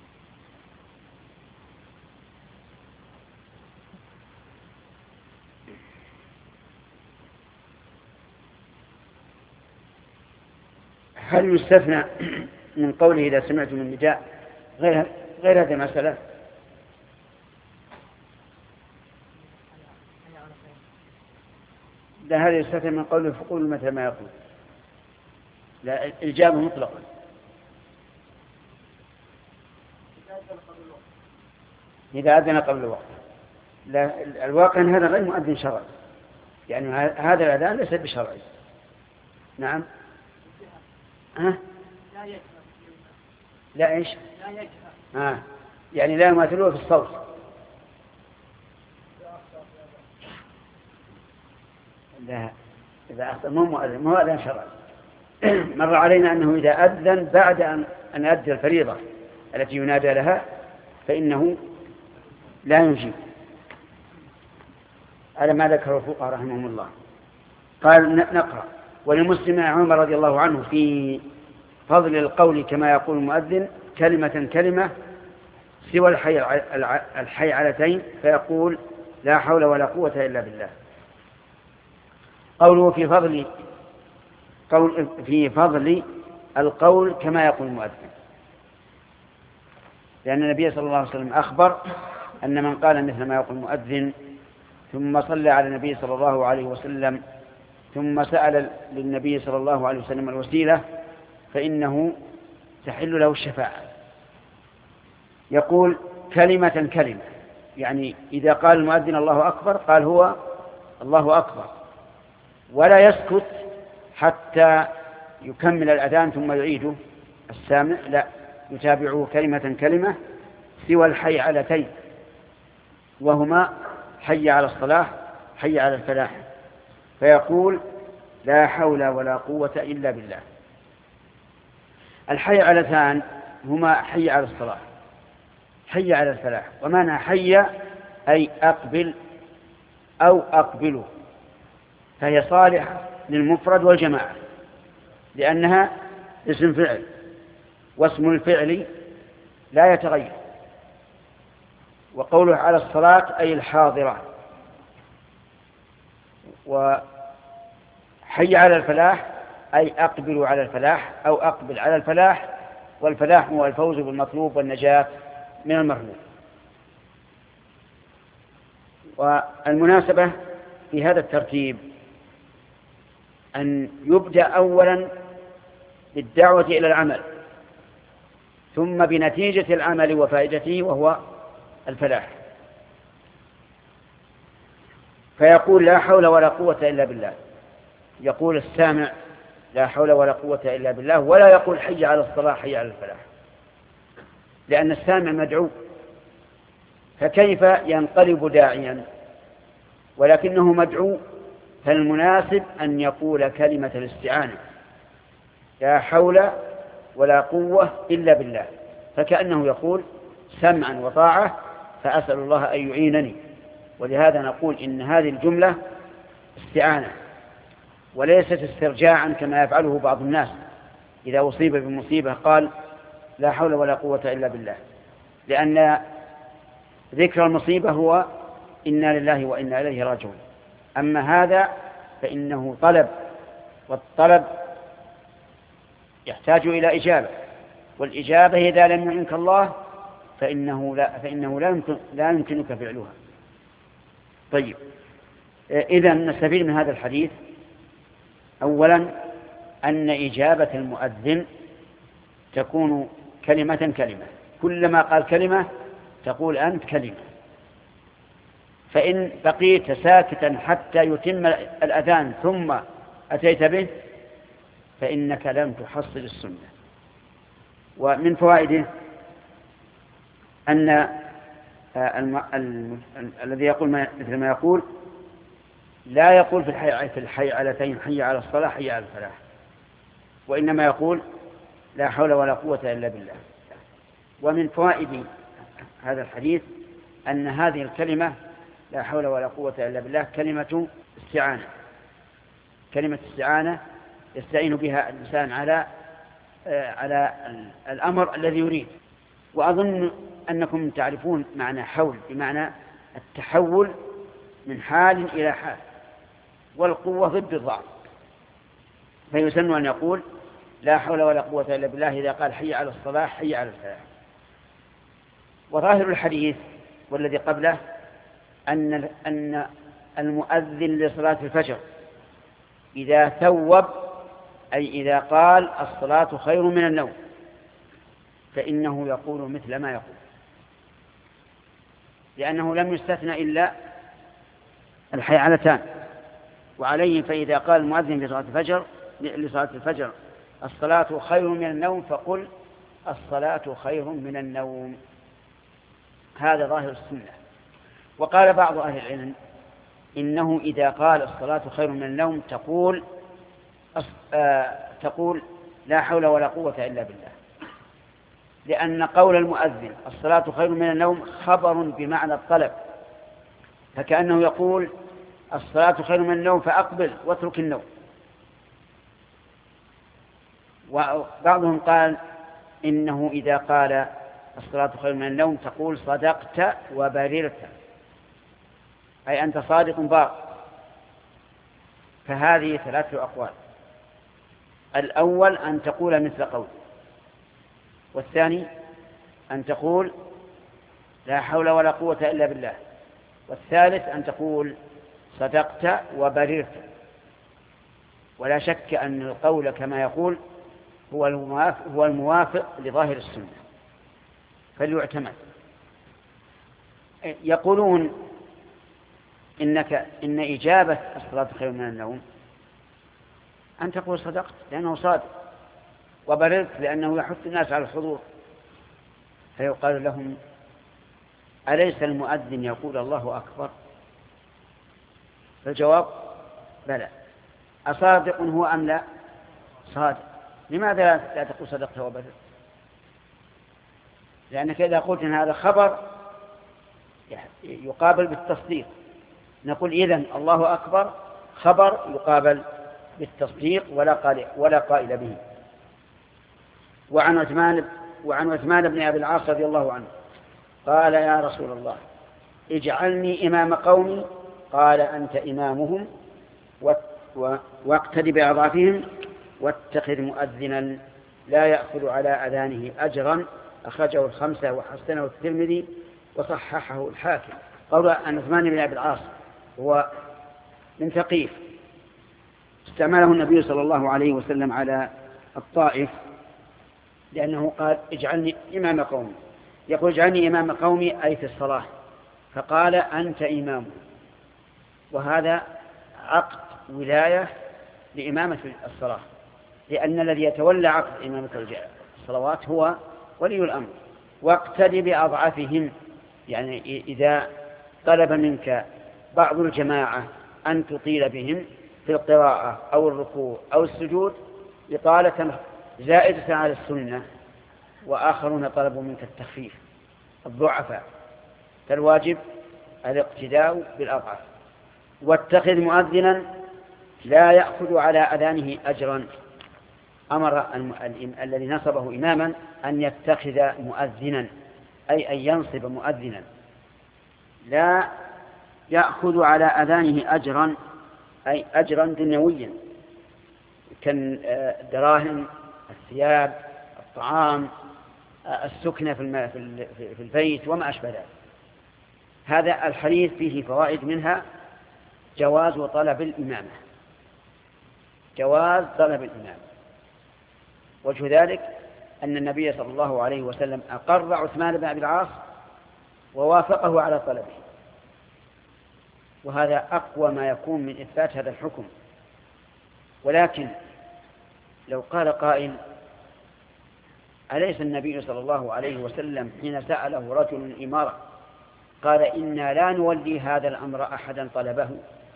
هل يستثنى من قوله إذا سمعتم النداء غير غير هذه المسألة؟ لا، هذا يستثنى من قوله فقول مثل ما يقول، لا الإجابة مطلقا. إذا أذن قبل الوقت. لا الواقع أن هذا غير مؤذن شرعي، يعني هذا الأذان ليس بشرعي. نعم. ها؟ لا يجهر. لا إيش؟ لا يجهر. آه. يعني لا يماثلوه في الصوت. لا إذا أخطأ مو مؤذن، مو أذان شرعي. مر علينا أنه إذا أذن بعد أن أن أدى الفريضة التي ينادى لها فإنه لا يجيب، على ما ذكر الفقهاء رحمهم الله. قال نقرأ: ولمسلم عمر رضي الله عنه في فضل القول كما يقول المؤذن كلمة كلمة سوى الحي الحيعلتين، فيقول لا حول ولا قوة إلا بالله. قوله في فضل قول في فضل القول كما يقول المؤذن، لأن النبي صلى الله عليه وسلم أخبر أن من قال مثل ما يقول المؤذن ثم صلى على النبي صلى الله عليه وسلم ثم سأل للنبي صلى الله عليه وسلم الوسيلة فإنه تحل له الشفاعة. يقول كلمة كلمة، يعني إذا قال المؤذن الله أكبر قال هو الله أكبر، ولا يسكت حتى يكمل الأذان ثم يعيده السامع، لا، يتابعه كلمة كلمة سوى الحيعلتين، وهما حي على الصلاة حي على الفلاح، فيقول لا حول ولا قوة إلا بالله. الحيعلتان هما حي على الصلاة حي على الفلاح، ومعنى حي أي أقبل أو أقبله، فهي صالحة للمفرد والجماعة لأنها اسم فعل، واسم الفعل لا يتغير. وقوله على الصلاة أي الحاضرة، وحي على الفلاح أي أقبل على الفلاح أو أقبل على الفلاح، والفلاح هو الفوز بالمطلوب والنجاة من المرهوب. والمناسبة في هذا الترتيب أن يبدأ أولا بالدعوة إلى العمل، ثم بنتيجة العمل وفائدته وهو الفلاح، فيقول لا حول ولا قوة إلا بالله. يقول السامع لا حول ولا قوة إلا بالله، ولا يقول حي على الصلاة حي على الفلاح، لأن السامع مدعو، فكيف ينقلب داعيا ولكنه مدعو؟ فالمناسب أن يقول كلمة الاستعانة لا حول ولا قوة إلا بالله، فكأنه يقول سمعا وطاعة فأسأل الله أن يعينني. ولهذا نقول إن هذه الجملة استعانة وليست استرجاعا كما يفعله بعض الناس إذا أصيب بمصيبة قال لا حول ولا قوة إلا بالله، لأن ذكر المصيبة هو إنا لله وإنا إليه راجعون. أما هذا فإنه طلب، والطلب يحتاج إلى إجابة، والإجابة إذا لم يعنك الله فإنه لا, فإنه لا, يمكن لا يمكنك فعلها. طيب، إذن نستفيد من هذا الحديث أولا أن إجابة المؤذن تكون كلمة كلمة، كلما قال كلمة تقول أنت كلمة، فإن بقيت ساكتا حتى يتم الأذان ثم أتيت به فإنك لم تحصل السنة. ومن فوائده أن الم... الم... الذي يقول ما... مثل ما يقول لا يقول في الحي في الحيعلتين حي على الصلاة حي على الفلاح، وإنما يقول لا حول ولا قوة إلا بالله. ومن فوائد هذا الحديث أن هذه الكلمة لا حول ولا قوة إلا بالله كلمة استعانة، كلمة استعانة يستعين بها الإنسان على على الأمر الذي يريد. وأظن أنكم تعرفون معنى حول، بمعنى التحول من حال إلى حال، والقوة ضد الضعف، فيسن أن يقول لا حول ولا قوة إلا بالله إذا قال حي على الصلاة حي على الفلاح. وظاهر الحديث والذي قبله أن أن المؤذن لصلاة الفجر إذا ثوب أي إذا قال الصلاة خير من النوم فإنه يقول مثل ما يقول. لأنه لم يستثنى إلا الحيعلتان. وعليه فإذا قال المؤذن لصلاة الفجر لصلاة الفجر الصلاة خير من النوم فقل الصلاة خير من النوم. هذا ظاهر السنة. وقال بعض أهل العلم إنه إذا قال الصلاة خير من النوم تقول آه تقول لا حول ولا قوة إلا بالله، لأن قول المؤذن الصلاة خير من النوم خبر بمعنى الطلب، فكأنه يقول الصلاة خير من النوم فأقبل واترك النوم. وبعضهم قال إنه إذا قال الصلاة خير من النوم تقول صدقت وبررت، أي أنت صادق بار. فهذه ثلاثة أقوال: الأول أن تقول مثل قول، والثاني أن تقول لا حول ولا قوة إلا بالله، والثالث أن تقول صدقت وبررت. ولا شك أن القول كما يقول هو الموافق, هو الموافق لظاهر السنة فليعتمد. يقولون إنك إن إجابة الصلاة خير من النوم أن تقول صدقت لأنه صادق، وبررت لأنه يحث الناس على الحضور. فيقال لهم أليس المؤذن يقول الله أكبر؟ فالجواب بلى. أصادق هو أم لا؟ صادق. لماذا لا تقول صدقت وبررت؟ لأنك إذا قلت إن هذا خبر يقابل بالتصديق، نقول إذن الله أكبر خبر يقابل بالتصديق ولا قائل, ولا قائل به. وعن عثمان وعن عثمان بن أبي العاص رضي الله عنه قال يا رسول الله اجعلني إمام قومي، قال أنت إمامهم واقتد بأضعافهم واتخذ مؤذنا لا يأخذ على أذانه أجرا. أخرجه الخمسة وحسنه الترمذي وصححه الحاكم. قول أن عثمان بن أبي العاص هو من ثقيف استعمله النبي صلى الله عليه وسلم على الطائف لأنه قال اجعلني إمام قومي، يقول اجعلني إمام قومي أي في الصلاة، فقال أنت إمام. وهذا عقد ولاية لإمامة الصلاة، لأن الذي يتولى عقد إمامة الصلوات هو ولي الأمر. واقتدي بأضعافهم، يعني إذا طلب منك بعض الجماعة أن تطيل بهم في القراءة أو الركوع أو السجود إطالة زائدة على السنة، وآخرون طلبوا منك التخفيف الضعفاء، فالواجب الاقتداء بالأضعف. واتخذ مؤذنا لا يأخذ على أذانه أجرا، أمر الذي نصبه إماما أن يتخذ مؤذنا، أي أن ينصب مؤذنا لا يأخذ على أذانه أجرا، أي أجرا دنيويا كالدراهم، الثياب، الطعام، السكنة في البيت وما أشبه ذلك. هذا الحديث فيه فوائد، منها جواز طلب الإمامة، جواز طلب الإمامة. وجه ذلك أن النبي صلى الله عليه وسلم أقر عثمان بن أبي العاص ووافقه على طلبه، وهذا أقوى ما يكون من إثبات هذا الحكم. ولكن لو قال قائل أليس النبي صلى الله عليه وسلم حين سأله رجل الإمارة قال إنا لا نولي هذا الأمر أحدا طلبه،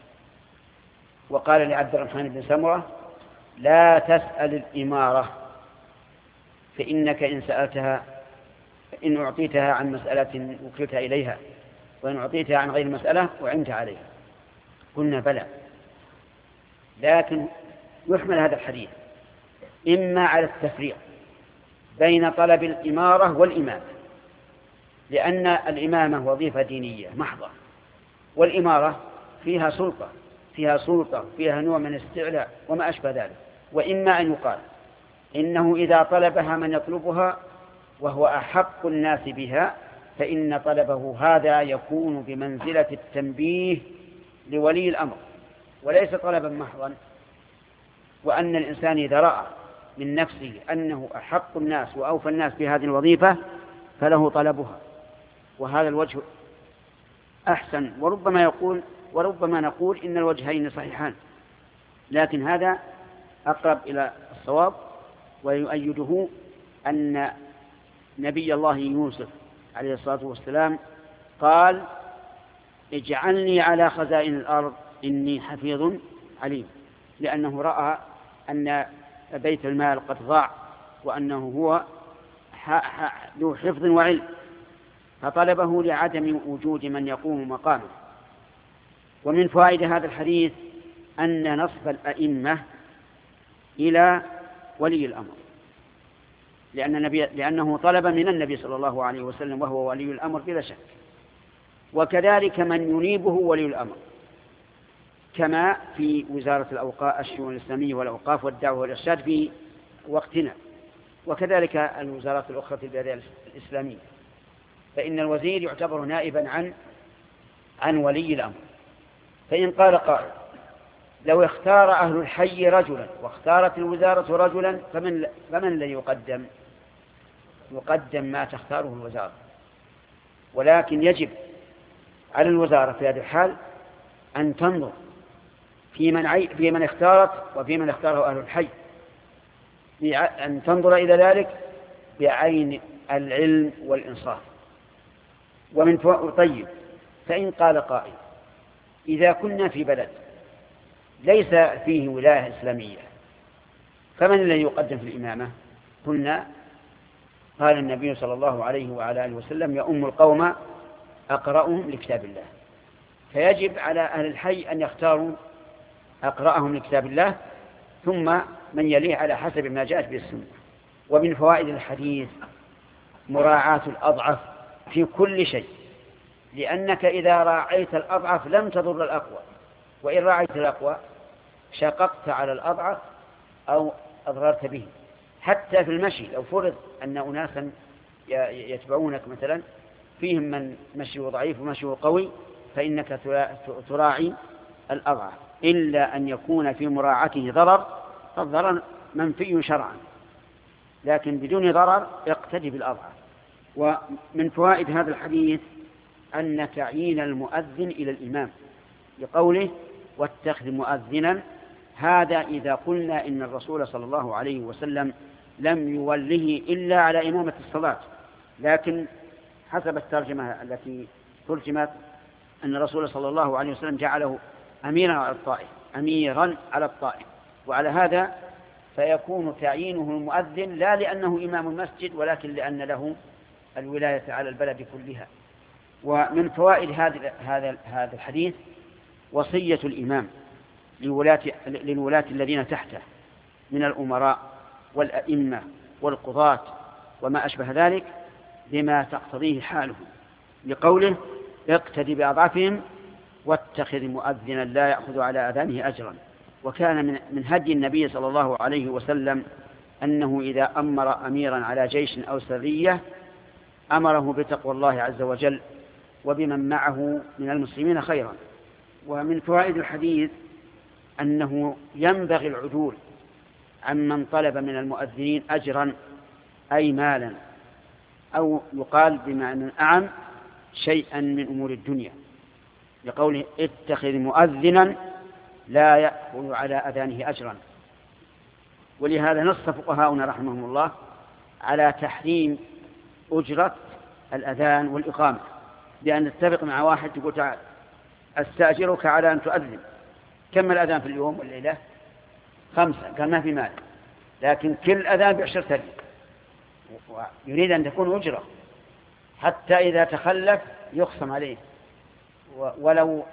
وقال لعبد الرحمن بن سمرة لا تسأل الإمارة فإنك إن سألتها إن أعطيتها عن مسألة وكلتها إليها، وإن أعطيتها عن غير مسألة وعنت عليها. قلنا بلى، لكن يحمل هذا الحديث إما على التفريق بين طلب الإمارة والإمامة، لأن الإمامة وظيفة دينية محضة، والإمارة فيها سلطة فيها سلطة فيها نوع من الاستعلاء وما أشبه ذلك. وإما أن يقال إنه إذا طلبها من يطلبها وهو أحق الناس بها فإن طلبه هذا يكون بمنزلة التنبيه لولي الأمر وليس طلبا محضا، وأن الإنسان إذا رأى من نفسه أنه أحق الناس وأوفى الناس بهذه الوظيفة فله طلبها. وهذا الوجه أحسن. وربما يقول وربما نقول إن الوجهين صحيحان، لكن هذا أقرب إلى الصواب، ويؤيده أن نبي الله يوسف عليه الصلاة والسلام قال اجعلني على خزائن الأرض إني حفيظ عليم، لأنه رأى أن بيت المال قد ضاع وأنه هو ذو حفظ وعلم، فطلبه لعدم وجود من يقوم مقامه. ومن فوائد هذا الحديث أن نصب الأئمة إلى ولي الأمر، لأن النبي لأنه طلب من النبي صلى الله عليه وسلم وهو ولي الأمر بلا شك، وكذلك من ينيبه ولي الأمر، كما في وزارة الأوقاف الشؤون الإسلامية والأوقاف والدعوة والإرشاد في وقتنا، وكذلك الوزارات الأخرى في البلاد الإسلامية، فإن الوزير يعتبر نائبا عن عن ولي الأمر. فإن قال قائل لو اختار أهل الحي رجلا واختارت الوزارة رجلا فمن فمن الذي يقدم؟ يقدم ما تختاره الوزارة، ولكن يجب على الوزارة في هذه الحال أن تنظر في من, عي... في من اختارت وفي من اختاره أهل الحي، أن تنظر إلى ذلك بعين العلم والإنصاف. ومن فوق... طيب، فإن قال قائل إذا كنا في بلد ليس فيه ولاية إسلامية فمن الذي يقدم في الإمامة؟ قلنا قال النبي صلى الله عليه وعلى آله وسلم يؤم القوم أقرأهم لكتاب الله، فيجب على أهل الحي أن يختاروا أقرأهم لكتاب الله ثم من يليه على حسب ما جاءت به السنة. ومن فوائد الحديث مراعاة الأضعف في كل شيء، لأنك إذا راعيت الأضعف لم تضر الأقوى، وإن راعيت الأقوى شققت على الأضعف أو أضررت به. حتى في المشي لو فرض أن أناسا يتبعونك مثلا فيهم من مشيه ضعيف ومشيه قوي فإنك تراعي الأضعف، إلا أن يكون في مراعاته ضرر، فالضرر منفي شرعا، لكن بدون ضرر يقتدي بالأضعف. ومن فوائد هذا الحديث أن تعيين المؤذن إلى الإمام لقوله واتخذ مؤذنا، هذا إذا قلنا إن الرسول صلى الله عليه وسلم لم يوله إلا على إمامة الصلاة، لكن حسب الترجمة التي ترجمت أن الرسول صلى الله عليه وسلم جعله أميرا على الطائف أميرا على الطائف وعلى هذا فيكون تعيينه المؤذن لا لأنه إمام المسجد ولكن لأن له الولاية على البلد كلها. ومن فوائد هذا هذا هذا الحديث وصية الإمام للولاة للولاة الذين تحته من الأمراء والأئمة والقضاة وما أشبه ذلك بما تقتضيه حالهم، لقوله اقتدي بأضعفهم واتخذ مؤذنا لا يأخذ على أذانه أجرا. وكان من من هدي النبي صلى الله عليه وسلم أنه إذا أمر أميرا على جيش أو سرية أمره بتقوى الله عز وجل وبمن معه من المسلمين خيرا. ومن فوائد الحديث أنه ينبغي العدول عمن طلب من المؤذنين أجرا أي مالا، أو يقال بمعنى أعم شيئا من أمور الدنيا، لقوله اتخذ مؤذنا لا يأخذ على أذانه أجرا. ولهذا نص فقهاؤنا رحمهم الله على تحريم أجرة الأذان والإقامة، بأن تتفق مع واحد تقول تعال أستأجرك على أن تؤذن، كم الأذان في اليوم والليلة؟ خمسة، قال ما في مال، لكن كل أذان بعشرة ريال، يريد أن تكون أجرة حتى إذا تخلف يخصم عليه، ولو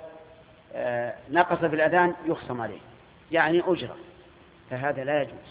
نقص في الأذان يخصم عليه، يعني أجرة، فهذا لا يجوز.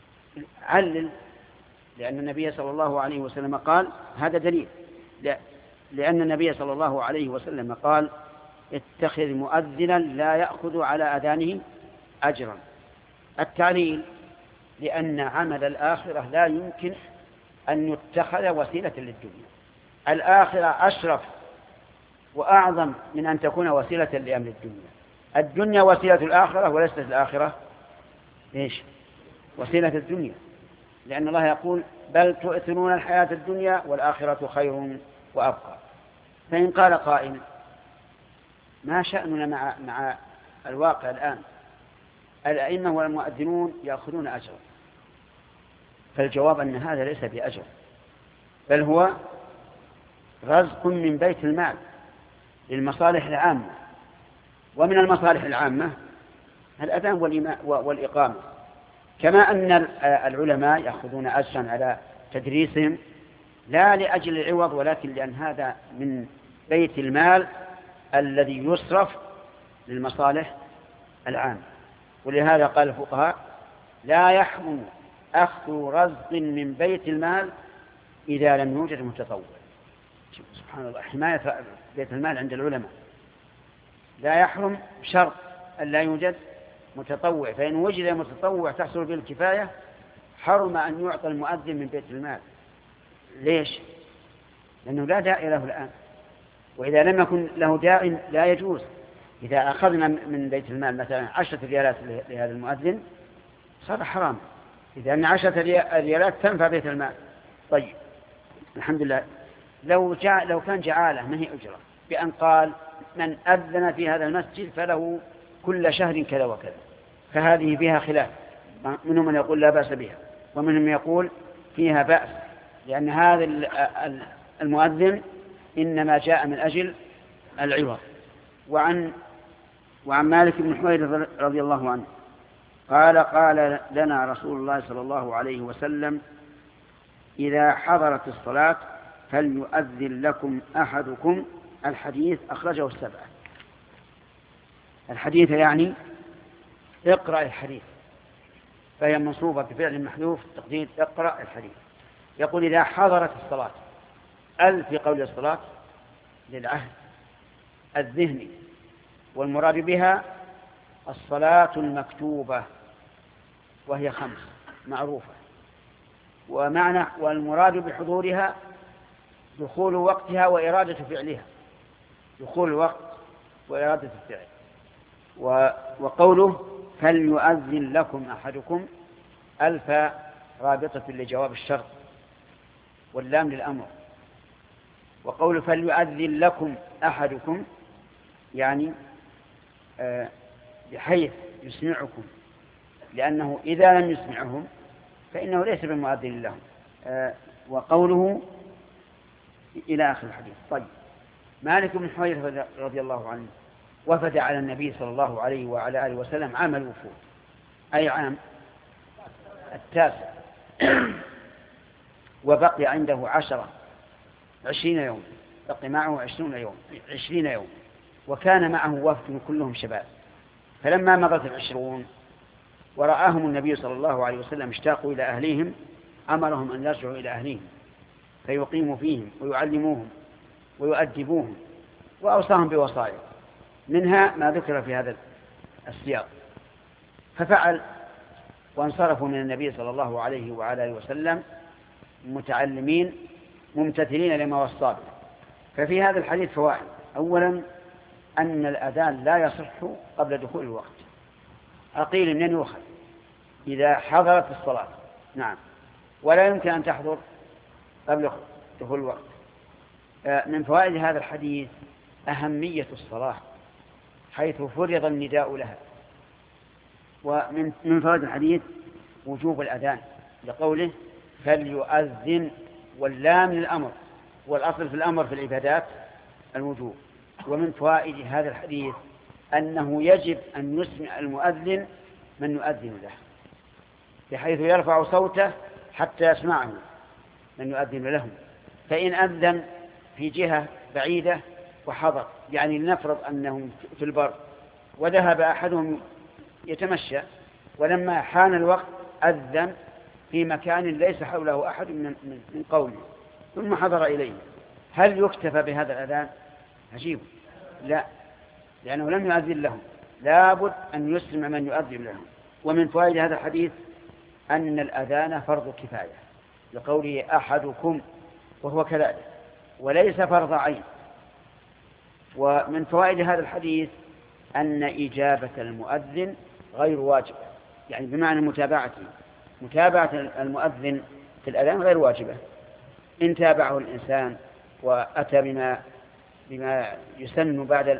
علل لأن النبي صلى الله عليه وسلم قال هذا دليل، لأن النبي صلى الله عليه وسلم قال اتخذ مؤذنا لا يأخذ على أذانه أجرا. التعليل لأن عمل الآخرة لا يمكن أن يتخذ وسيلة للدنيا، الآخرة أشرف وأعظم من أن تكون وسيلة لأمر الدنيا. الدنيا وسيلة الآخرة وليست الآخرة إيش؟ وسيلة الدنيا، لأن الله يقول بل تؤثرون الحياة الدنيا والآخرة خير وأبقى. فإن قال قائل ما شأننا مع مع الواقع الآن؟ الأئمة والمؤذنون يأخذون أجرا، فالجواب أن هذا ليس بأجر، بل هو رزق من بيت المال للمصالح العامة. ومن المصالح العامة الأذان والإقامة، كما أن العلماء يأخذون أجرا على تدريسهم لا لأجل العوض، ولكن لأن هذا من بيت المال الذي يصرف للمصالح العامة. ولهذا قال الفقهاء لا يحرم أخذ رزق من بيت المال إذا لم يوجد متطوع. سبحان الله، حماية بيت المال عند العلماء. لا يحرم شرط أن لا يوجد متطوع، فإن وجد متطوع تحصل به الكفاية حرم أن يعطى المؤذن من بيت المال. ليش؟ لأنه لا داعي له الآن، وإذا لم يكن له داعي لا يجوز. إذا أخذنا من بيت المال مثلا عشرة ريالات لهذا المؤذن صار حرام، إذا أن عشرة ريالات تنفع بيت المال. طيب الحمد لله، لو, جع... لو كان جعالة ما هي أجرة، بأن قال من أذن في هذا المسجد فله كل شهر كذا وكذا، فهذه فيها خلاف، منهم من يقول لا بأس بها، ومنهم من يقول فيها بأس، لأن هذا المؤذن إنما جاء من أجل العوض. وعن وعن مالك بن حويرث رضي الله عنه قال قال لنا رسول الله صلى الله عليه وسلم إذا حضرت الصلاة فليؤذن لكم أحدكم. الحديث أخرجه السبعة. الحديث يعني اقرأ الحديث، فهي منصوبة بفعل محذوف تقدير اقرأ الحديث. يقول إذا حضرت الصلاة، ال في قول الصلاة للعهد الذهني، والمراد بها الصلاة المكتوبة وهي خمس معروفة، ومعنى والمراد بحضورها دخول وقتها وإرادة فعلها، دخول الوقت وإرادة الفعل. وقوله فليؤذن لكم أحدكم ألف رابطة لجواب الشرط واللام للأمر. وقوله فليؤذن لكم أحدكم يعني آه بحيث يسمعكم، لأنه إذا لم يسمعهم فإنه ليس بمؤذن لهم. آه وقوله إلى آخر الحديث. طيب مالك بن حويرث رضي الله عنه وفد على النبي صلى الله عليه وعلى آله وسلم عام الوفود، أي عام التاسع، وبقي عنده عشرة عشرين يوم، بقي معه عشرين يوم عشرين يوم وكان معه وفد كلهم شباب. فلما مضت العشرون ورآهم النبي صلى الله عليه وسلم اشتاقوا إلى أهليهم أمرهم أن يرجعوا إلى أهليهم فيقيموا فيهم ويعلموهم ويؤدبوهم، وأوصاهم بوصايا منها ما ذكر في هذا السياق. ففعل وانصرفوا من النبي صلى الله عليه وعلى آله وسلم متعلمين ممتثلين لما وصى به. ففي هذا الحديث فوائد. أولا أن الأذان لا يصح قبل دخول الوقت، أقيل من يؤخذ إذا حضرت الصلاة، نعم، ولا يمكن أن تحضر قبل دخول الوقت. من فوائد هذا الحديث أهمية الصلاة حيث فرض النداء لها. ومن من فوائد الحديث وجوب الأذان لقوله فليؤذن، واللام للأمر، والأصل في الأمر في العبادات الوجوب. ومن فوائد هذا الحديث أنه يجب أن يسمع المؤذن من يؤذن له، بحيث يرفع صوته حتى يسمعه من يؤذن لهم. فإن أذن في جهة بعيدة وحضر، يعني لنفرض أنهم في البر وذهب أحدهم يتمشى، ولما حان الوقت أذن في مكان ليس حوله أحد من, من قومه ثم حضر إليه، هل يكتفى بهذا الأذان؟ عجيب، لا، لأنه لم يؤذن لهم، لابد أن يسمع من يؤذن لهم. ومن فوائد هذا الحديث أن الأذان فرض كفاية لقوله أحدكم، وهو كذلك وليس فرض عين. ومن فوائد هذا الحديث أن إجابة المؤذن غير واجبة، يعني بمعنى متابعته، متابعة المؤذن في الأذان غير واجبة. إن تابعه الإنسان وأتى بما, بما يسن بعد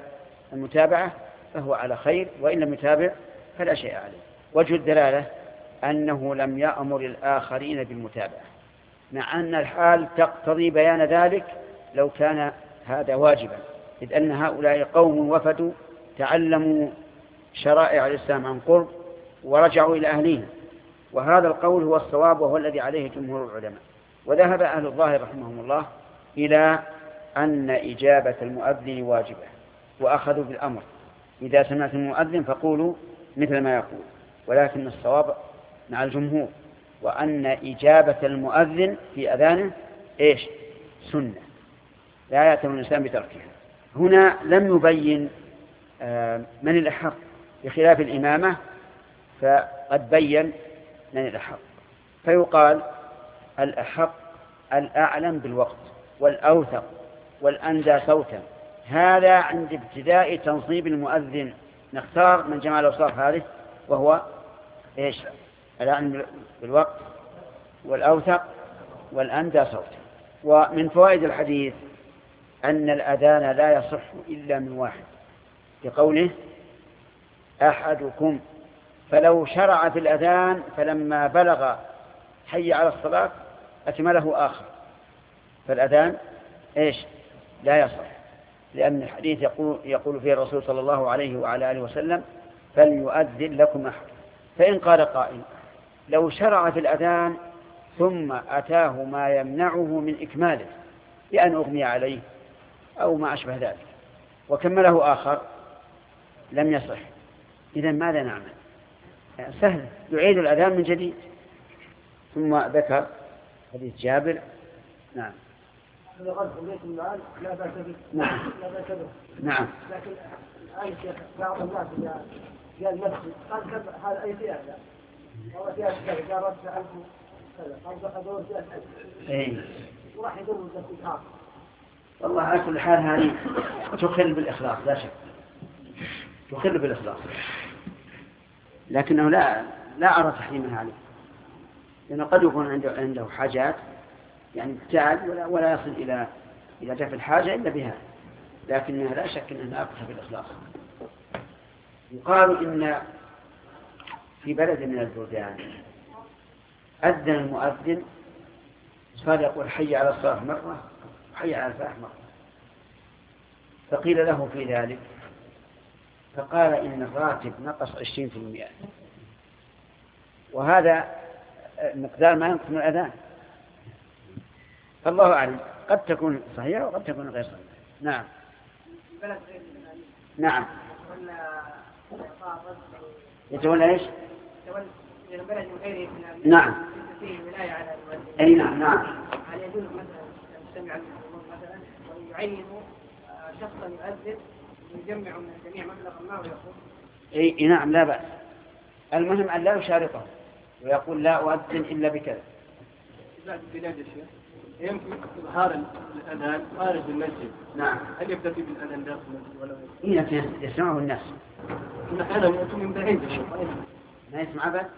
المتابعة فهو على خير، وإن لم يتابع فلا شيء عليه. وجه الدلالة أنه لم يأمر الآخرين بالمتابعة، مع أن الحال تقتضي بيان ذلك لو كان هذا واجبا، إذ أن هؤلاء قوم وفدوا تعلموا شرائع الإسلام عن قرب ورجعوا إلى أهلهم، وهذا القول هو الصواب وهو الذي عليه جمهور العلماء. وذهب أهل الظاهر رحمهم الله إلى أن إجابة المؤذن واجبة، وأخذوا بالأمر إذا سمعت المؤذن فقولوا مثل ما يقول، ولكن الصواب مع الجمهور وأن إجابة المؤذن في أذانه إيش؟ سنة لا يأتم الإنسان بتركها. هنا لم يبين من الأحق، بخلاف الإمامة فقد بين من الأحق، فيقال الأحق الأعلم بالوقت والأوثق والأندى صوتا. هذا عند ابتداء تنصيب المؤذن نختار من جمع الأوصاف هذه، وهو إيش؟ الأعلم بالوقت والأوثق والأندى صوتا. ومن فوائد الحديث أن الأذان لا يصح إلا من واحد، بقوله أحدكم، فلو شرع في الأذان فلما بلغ حي على الصلاة أكمله آخر، فالأذان إيش؟ لا يصح، لأن الحديث يقول, يقول فيه الرسول صلى الله عليه وعلى آله وسلم فليؤذن لكم أحد. فإن قال قائل لو شرع في الأذان ثم أتاه ما يمنعه من إكماله بأن أغمي عليه أو ما أشبه ذلك وكمله آخر لم يصح، إذن ماذا نعمل؟ يعني سهل، يعيد الأذان من جديد. ثم ذكر حديث جابر. نعم نعم نعم لكن الآن شيخ بعض الناس إذا جاء المسجد قال هذا أي فئة والله فيها كذا قال رد عنكم كذا قال دخلوا فيها إيه وراح يدور المسجد آخر. والله على كل حال هذه تخل بالإخلاص لا شك، تخل بالإخلاص، لكنه لا لا أرى تحريمها عليه، لأنه قد يكون عنده عنده حاجات يعني ابتعد ولا, ولا يصل إلى إلى دفع الحاجة إلا بها، لكنها لا شك أنها أقصى بالإخلاص. يقال إن في بلد من البلدان أذن المؤذن صار يقول حي على الصلاة مرة وحي على الفلاح مرة، فقيل له في ذلك فقال إن الراتب نقص عشرين في المئة، وهذا مقدار ما ينقص من الأذان، فالله أعلم، قد تكون صحيحة وقد تكون غير صحيحة. نعم نعم يتولى ايش؟ نعم اي نعم نعم هل يجوز مثلا ان تستمع مثلا ويعين شخصا يؤذن ويجمع من الجميع مبلغا ما ويقول اي نعم لا بأس، المهم ان لا يشاركه ويقول لا أؤذن إلا بكذا. بعد بلاد الشيخ يمكن إظهار الأذان خارج المسجد. نعم. هل يكتفي بالأذان داخل المسجد ولا إيه يسمعه الناس؟ أحيانا يأتون من بعيد الشيخ ما يسمع أبدا؟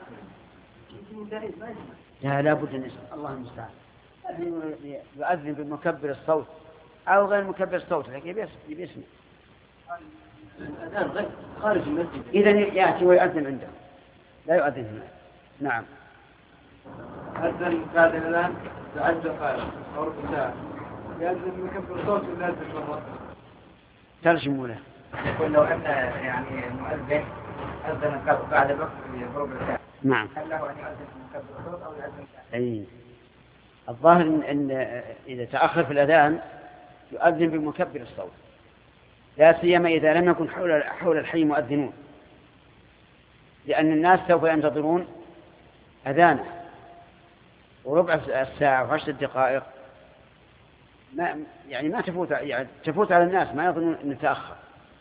لا لا بد أن يسمع، الله المستعان. يؤذن بمكبر الصوت أو غير مكبر الصوت لكن يسمع. الأذان غير خارج المسجد. إذن يأتي ويؤذن عنده لا يؤذن هنا. نعم. أذن بعد الآن بعد دقائق أو ربع ساعة يأذن بمكبر الصوت ولا يأذن مرة؟ ترجموا له. يقول لو أن يعني المؤذن أذن بعد الوقت بربع ساعة. نعم. هل له أن يؤذن بمكبر الصوت أو يؤذن؟ أي. الظاهر إن, إن إذا تأخر في الأذان يؤذن بمكبر الصوت، لا سيما إذا لم يكن حول حول الحي مؤذنون، لأن الناس سوف ينتظرون أذانه، وربع الساعة وعشر دقائق ما يعني ما تفوت يعني تفوت على الناس، ما يظنون أن تأخر،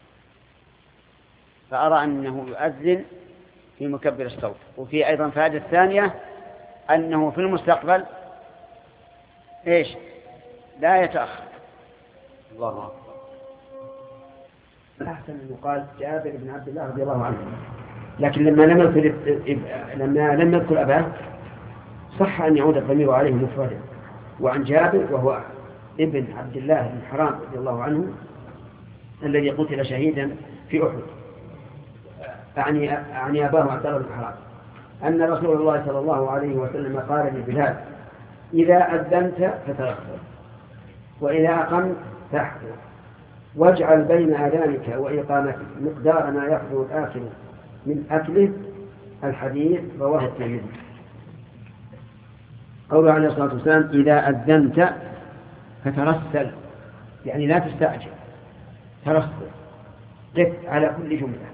فأرى أنه يؤذن في مكبر الصوت. وفي أيضا فائدة ثانية أنه في المستقبل إيش لا يتأخر. الله أكبر. أحسن أن يقال جابر بن عبد الله رضي الله عنه، لكن لما لم يذكر لما لم يذكر أباه صح أن يعود الضمير عليه مفردا. وعن جابر وهو ابن عبد الله بن حرام رضي الله عنه الذي قتل شهيدا في أحد، أعني أعني أباه عبد الله بن حرام، أن رسول الله صلى الله عليه وسلم قال لبلال: إذا أذنت فترخص، وإذا أقمت فاحذر، واجعل بين آذانك وإقامتك مقدار ما يحضر الآكل من أكله. الحديث رواه الترمذي. قوله عليه الصلاة والسلام: إذا أذنت فترسل، يعني لا تستعجل، ترسل، قف على كل جملة.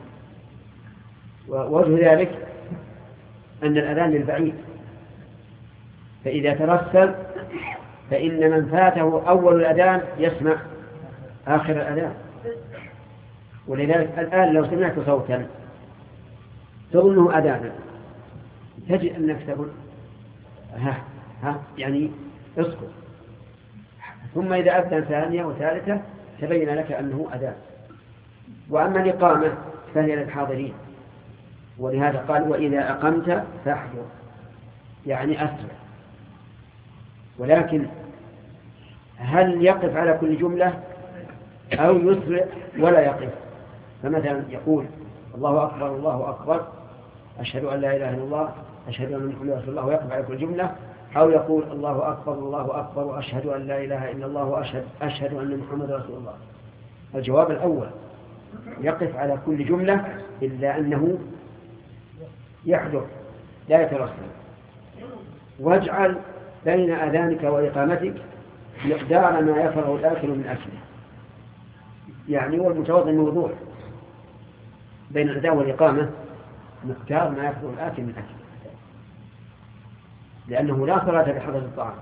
ووجه ذلك أن الأذان للبعيد، فإذا ترسل فإن من فاته أول الأذان يسمع آخر الأذان. ولذلك الآن لو سمعت صوتا تظنه أذانا تجد أنك تقول ها ها يعني اسكت، ثم إذا أذن ثانية وثالثة تبين لك أنه أذان. وأما الإقامة فهي للحاضرين، ولهذا قال: وإذا أقمت فاحذر، يعني أسرع. ولكن هل يقف على كل جملة أو يسرع ولا يقف؟ فمثلا يقول: الله أكبر الله أكبر، أشهد أن لا إله إلا الله، أشهد أن محمدا رسول الله، ويقف على كل جملة، أو يقول: الله أكبر الله أكبر، وأشهد أن لا إله إلا الله، وأشهد أشهد أن محمدا رسول الله. الجواب الأول، يقف على كل جملة، إلا أنه يحذر لا يترسل. واجعل بين أذانك وإقامتك مقدار ما يفرغ الآكل من أكله، يعني هو المتوضئ من وضوء بين الأذان والإقامة مقدار ما يفرغ الآكل من أكله، لأنه لا صلاة بحضرة الطعام.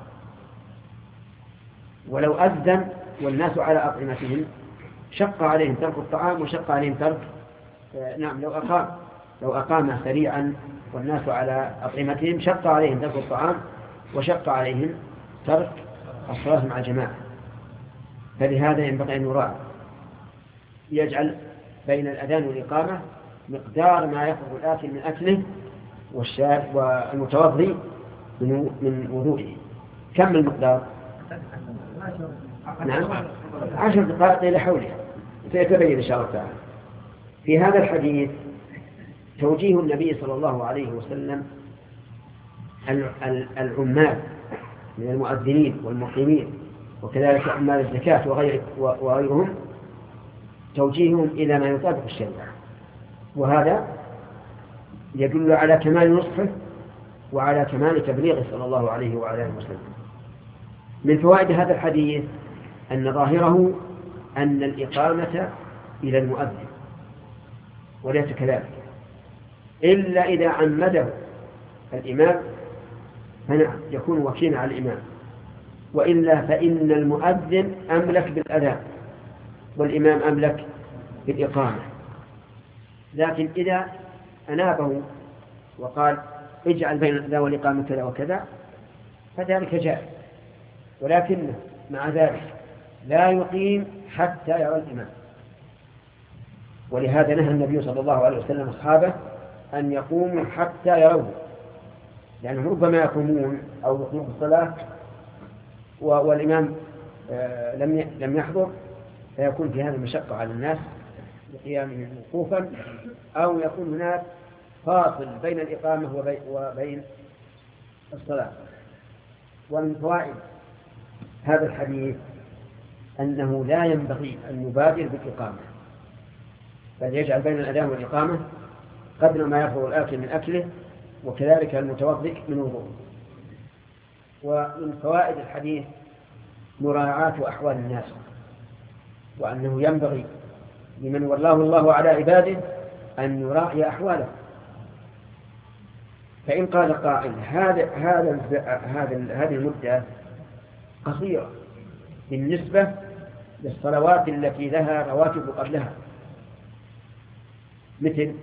ولو أذن والناس على أطعمتهم شق عليهم ترك الطعام وشق عليهم ترك آه نعم لو أقام لو أقام سريعا والناس على أطعمتهم شق عليهم ترك الطعام وشق عليهم ترك الصلاة مع الجماعة. فلهذا ينبغي أن يراعى، يجعل بين الأذان والإقامة مقدار ما يفرغ الآكل من أكله والشارب والمتوضئ من وضوئه. كم المقدار؟ نعم عشر دقائق إلى حولها، سيتبين إن شاء الله تعالى. في هذا الحديث توجيه النبي صلى الله عليه وسلم العمال من المؤذنين والمقيمين وكذلك عمال الزكاة وغيرهم، توجيههم إلى ما يطابق الشريعة، وهذا يدل على كمال نصحه وعلى كمال تبليغه صلى الله عليه وعلى آله وسلم. من فوائد هذا الحديث أن ظاهره أن الإقامة إلى المؤذن وليس كذلك، إلا إذا عمده الإمام فنعم يكون وكيلا على الإمام، وإلا فإن المؤذن أملك بالأذان والإمام أملك بالإقامة. لكن إذا أنابه وقال: اجعل بين الأذان والإقامة كذا وكذا، فذلك جائز، ولكنه مع ذلك لا يقيم حتى يرى الإمام. ولهذا نهى النبي صلى الله عليه وسلم أصحابه أن يقوموا حتى يروه، لأنهم ربما يقومون أو يقوموا الصلاة والإمام لم لم يحضر، فيكون في هذا مشقة على الناس بقيامهم وقوفا، أو يكون هناك فاصل بين الإقامة وبين الصلاة. ومن فوائد هذا الحديث أنه لا ينبغي أن يبادر بالإقامة، بل يجعل بين الأذان والإقامة قدر ما يفرغ الآكل من أكله وكذلك المتوضئ من وضوءه. ومن فوائد الحديث مراعاة أحوال الناس، وأنه ينبغي لمن ولاه الله على عباده أن يراعي أحواله. فإن قال قائل: هذا هذا هذا هذه المدة قصيرة بالنسبة للصلوات التي لها رواتب قبلها، مثل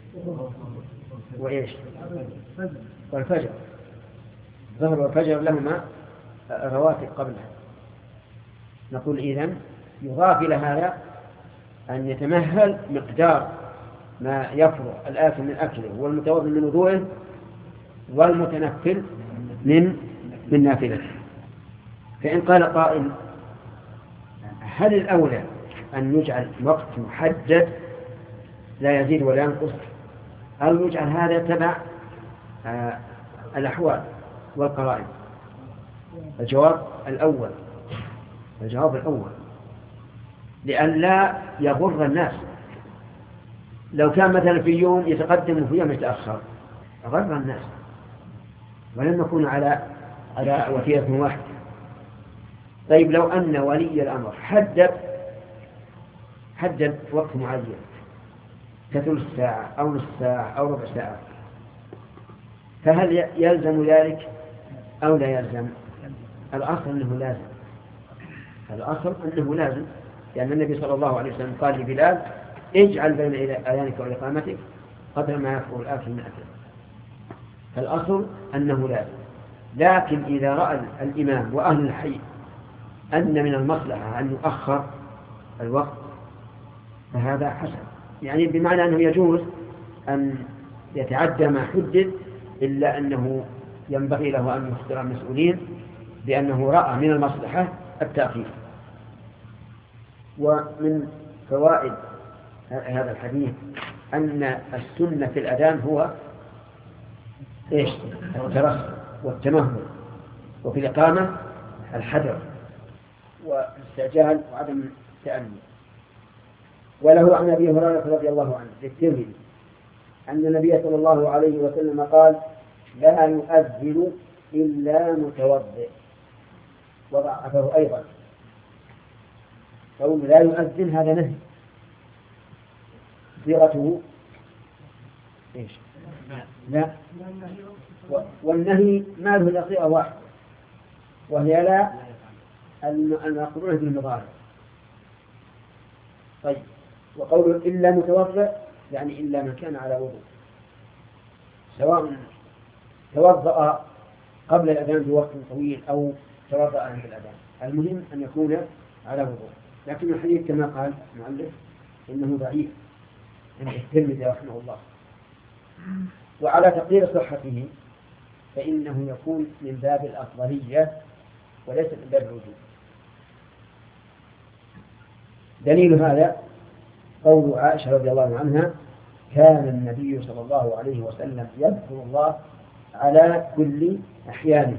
وإيش والفجر، الظهر والفجر لهما رواتب قبلها، نقول إذن يضاف إلى هذا أن يتمهل مقدار ما يفرغ الآكل من أكله والمتوضئ من وضوءه والمتنفل من من نافلته. فإن قال قائل: هل الأولى أن يجعل وقت محدد لا يزيد ولا ينقص، أو يجعل هذا تبع آه الأحوال والقرائن. الجواب الأول الجواب الأول لئلا يغر الناس. لو كان مثلا في يوم يتقدم وفي يوم يتأخر غر الناس، ولم يكون على على وتيرة واحدة. طيب لو أن ولي الأمر حدد حدد وقت معين كثلث ساعة أو نصف ساعة أو ربع ساعة، فهل يلزم ذلك أو لا يلزم؟ الأصل أنه لازم الأصل أنه لازم لأن النبي صلى الله عليه وسلم قال لبلال: اجعل بين أذانك وإقامتك قدر ما يفعل الآكل من أكل. فالأصل أنه لازم. لكن إذا رأى الإمام وأهل الحي أن من المصلحة أن يؤخر الوقت فهذا حسن، يعني بمعنى أنه يجوز أن يتعدى ما حدد، إلا أنه ينبغي له أن يخبر المسؤولين بأنه رأى من المصلحة التأخير. ومن فوائد هذا الحديث أن السنة في الأذان هو إيش؟ الترصد والتمهل، وفي الإقامة الحذر والاستعجال وعدم التأني. وله عن أبي هريرة رضي الله عنه في الترمذي أن النبي صلى الله عليه وسلم قال: لا يؤذن إلا متوضئ. وضعفه أيضا. قول لا يؤذن هذا نهي، صيغته إيش؟ لا، والنهي ما له إلا صيغة واحدة وهي لا المقرونة بالمضارع. طيب، وقول إلا متوضئ يعني إلا من كان على وضوء، سواء توضأ قبل الأذان بوقت طويل أو توضأ عند الأذان، المهم أن يكون على وضوء. لكن الحديث كما قال المؤلف إنه ضعيف عند الترمذي رحمه الله. وعلى تقدير صحته فإنه يكون من باب الأفضلية وليس من باب الوجوب. دليل هذا قول عائشة رضي الله عنها: كان النبي صلى الله عليه وسلم يذكر الله على كل أحيانه.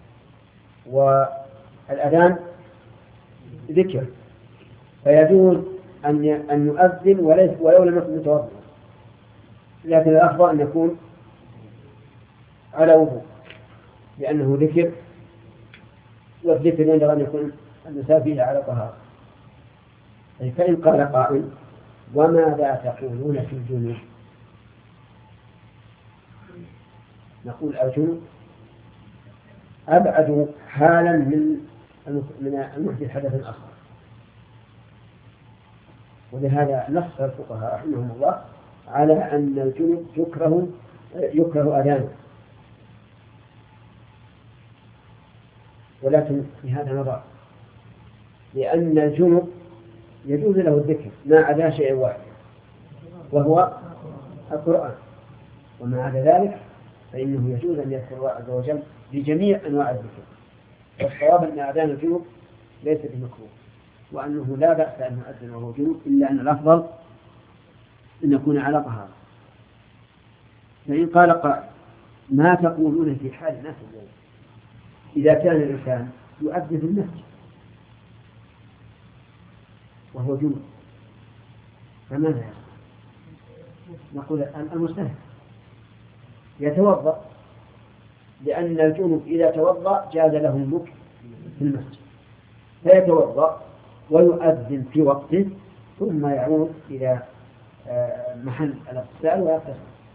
والأذان ذكر، فيجوز أن يؤذن ولو لم يكن متوضئا، لكن الأفضل أن يكون على وضوء لأنه ذكر، والذكر ينبغي أن يكون الإنسان فيه على طهارة. فإن قال قائل: وماذا تقولون في الجنوب؟ نقول: الجنوب أبعد حالا من من المحدث حدث أصغر، ولهذا نص الفقهاء رحمهم الله على أن الجنوب يكره يكره أذانه. ولكن في هذا نظر، لأن الجنوب يجوز له الذكر ما عدا شيء واحد وهو القرآن، وما عدا ذلك فإنه يجوز أن يذكر الله عز وجل بجميع أنواع الذكر. والصواب أن أذان الجنوب ليس بمكروه، وأنه لا بأس أن يؤذن وهو جنوب، إلا أن الأفضل أن يكون على طهارة. فإن قال قائل: ما تقولون في حال الناس اليوم إذا كان الإنسان يؤذن في المسجد وهو جنوب فماذا يصنع؟ نقول: المستهل يتوضأ، لأن الجنوب إذا توضأ جاز له المكث في المسجد، فيتوضأ ويؤذن في وقته ثم يعود إلى محل الاغتسال ويغتسل.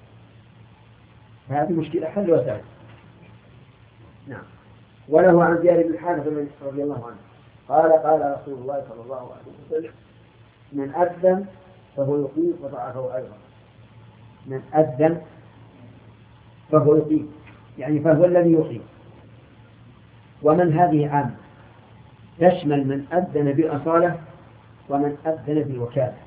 فهذه مشكلة حل وسهل. نعم. وله عن زياد بن حارث رضي الله عنه قال: قال رسول الله صلى الله عليه وسلم: من أذن فهو يقيم. وضعفه أيضا. من أذن فهو يقيم، يعني فهو الذي يقيم. ومن هذه عام تشمل من أذن بالأصالة ومن أذن بالوكالة.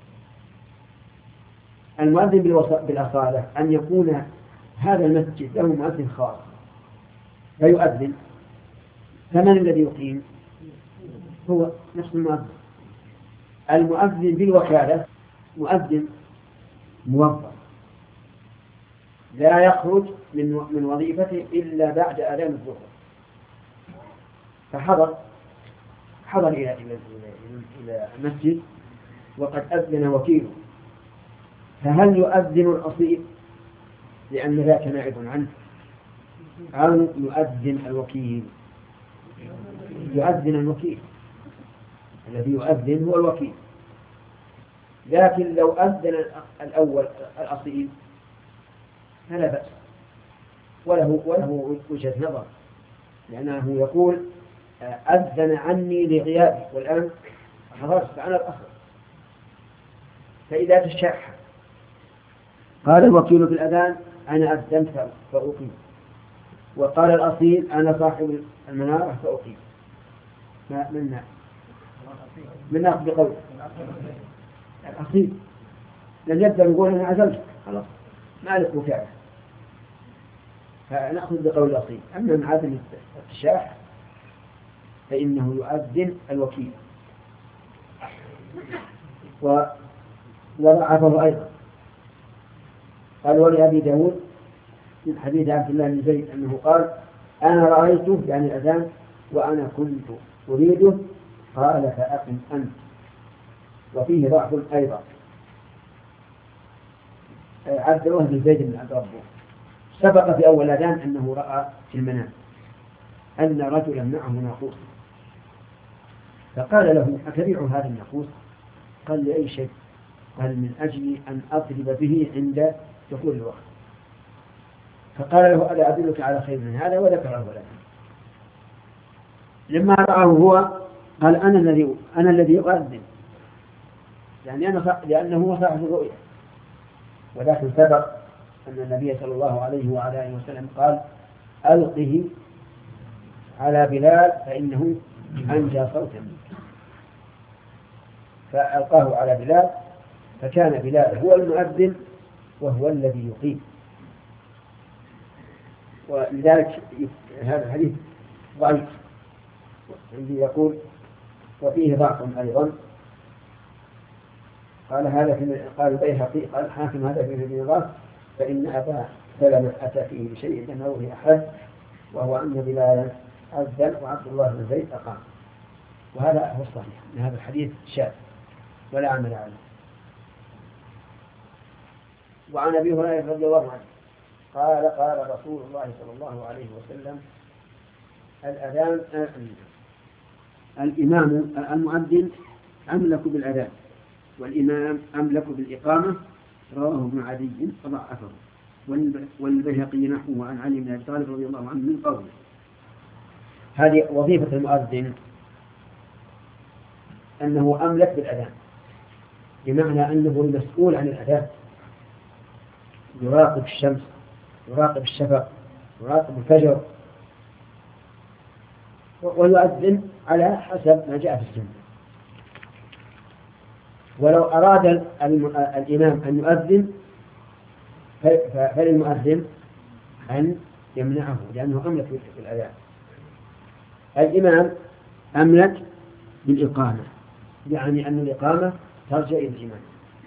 المؤذن بالأصالة أن يكون هذا المسجد له مؤذن خاص فيؤذن، فمن الذي يقيم؟ هو نفس المؤذن. المؤذن بالوكالة مؤذن موظف لا يخرج من من وظيفته إلا بعد أذان الظهر، فحضر حضر إلى إلى إلى المسجد وقد أذن وكيله، فهل يؤذن الأصيل لأن ذاك نائب عنه أو يؤذن الوكيل؟ يؤذن الوكيل، الذي يؤذن هو الوكيل. لكن لو أذن الأول الأصيل فلا بأس، وله وله وجهة نظر، لأنه يقول أذن عني لغيابي والآن حضرت فأنا الأصل. فإذا تشاح قال الوكيل في الأذان أنا أذنت فأقيم، وقال الأصيل أنا صاحب المنارة فأقيم، ما منا من نأخذ بقول الأصيل لن يبدأ يقول أنا عزلت خلاص ما لك وكالة، فنأخذ بقول الأصيل. أما من عدم التشاح فإنه يؤذن الوكيل. وضعفه أيضا قال ولأبي داود من حديث عبد الله بن زيد أنه قال أنا رأيته يعني الأذان وأنا كنت أريده، قال فأقم أنت. وفيه ضعف أيضا. عبد الله بن زيد بن عبد ربه سبق في أول أذان أنه رأى في المنام أن رجلا معه ناقوس، فقال له أتبيع هذا الناقوس؟ قال لأي شيء؟ قال من أجل أن أضرب به عند دخول الوقت. فقال له ألا أدلك على خير من هذا؟ وذكره له. لما رآه هو قال أنا الذي أنا الذي أؤذن، يعني أنا لأنه هو صاحب الرؤيا. ولكن سبق أن النبي صلى الله عليه وعلى آله وسلم قال ألقه على بلال فإنه أنجى صوتا منك، فألقاه على بلال فكان بلال هو المؤذن وهو الذي يقيم. ولذلك هذا الحديث ضعيف عندي يقول وفيه ضعف أيضا. قال هذا في قال البيهقي قال الحاكم هذا في النظام فإن أبا سلمة أتى فيه بشيء لم يروه أحد، وهو أن بلالا أذن وعبد الله بن زيد أقام. وهذا هو الصحيح من هذا الحديث شاذ ولا عمل عليه. وعن أبي هريرة رضي الله عنه قال قال رسول الله صلى الله عليه وسلم الأذان الإمام المؤذن أملك بالأذان والإمام أملك بالإقامة، رواه ابن عدي فضعفه. والبيهقي نحوه عن علي بن أبي طالب رضي الله عنه من قوله. هذه وظيفة المؤذن أنه أملك بالأذان، بمعنى أنه المسؤول عن الأذان، يراقب الشمس، يراقب الشفق، يراقب الفجر، ويؤذن على حسب ما جاء في السنة. ولو أراد الإمام أن يؤذن فللمؤذن أن يمنعه لأنه أملك بالأذان. الإمام أملك بالإقامة، يعني أن الإقامة ترجع إلى الإمام.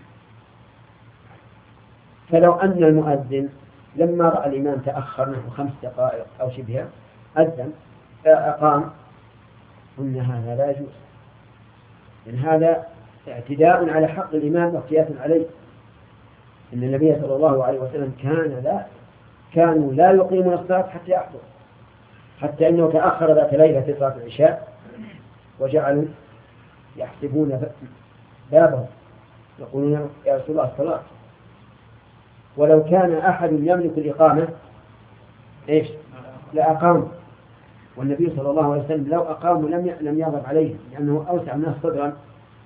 فلو أن المؤذن لما رأى الإمام تأخر نحو خمس دقائق أو شبهها أذن أقام، قلنا هذا لا يجوز، لأن هذا اعتداء على حق الإمام واقتياس عليه. إن النبي صلى الله عليه وسلم كان لا كانوا لا يقيمون الصلاة حتى يحضر، حتى أنه تأخر ذات ليلة في صلاة العشاء وجعلوا يحسبون بابه يقولون يا رسول الله الصلاة. ولو كان أحد يملك الإقامة إيش لأقام، والنبي صلى الله عليه وسلم لو أقاموا لم لم يغضب عليهم لأنه أوسع الناس صدرا.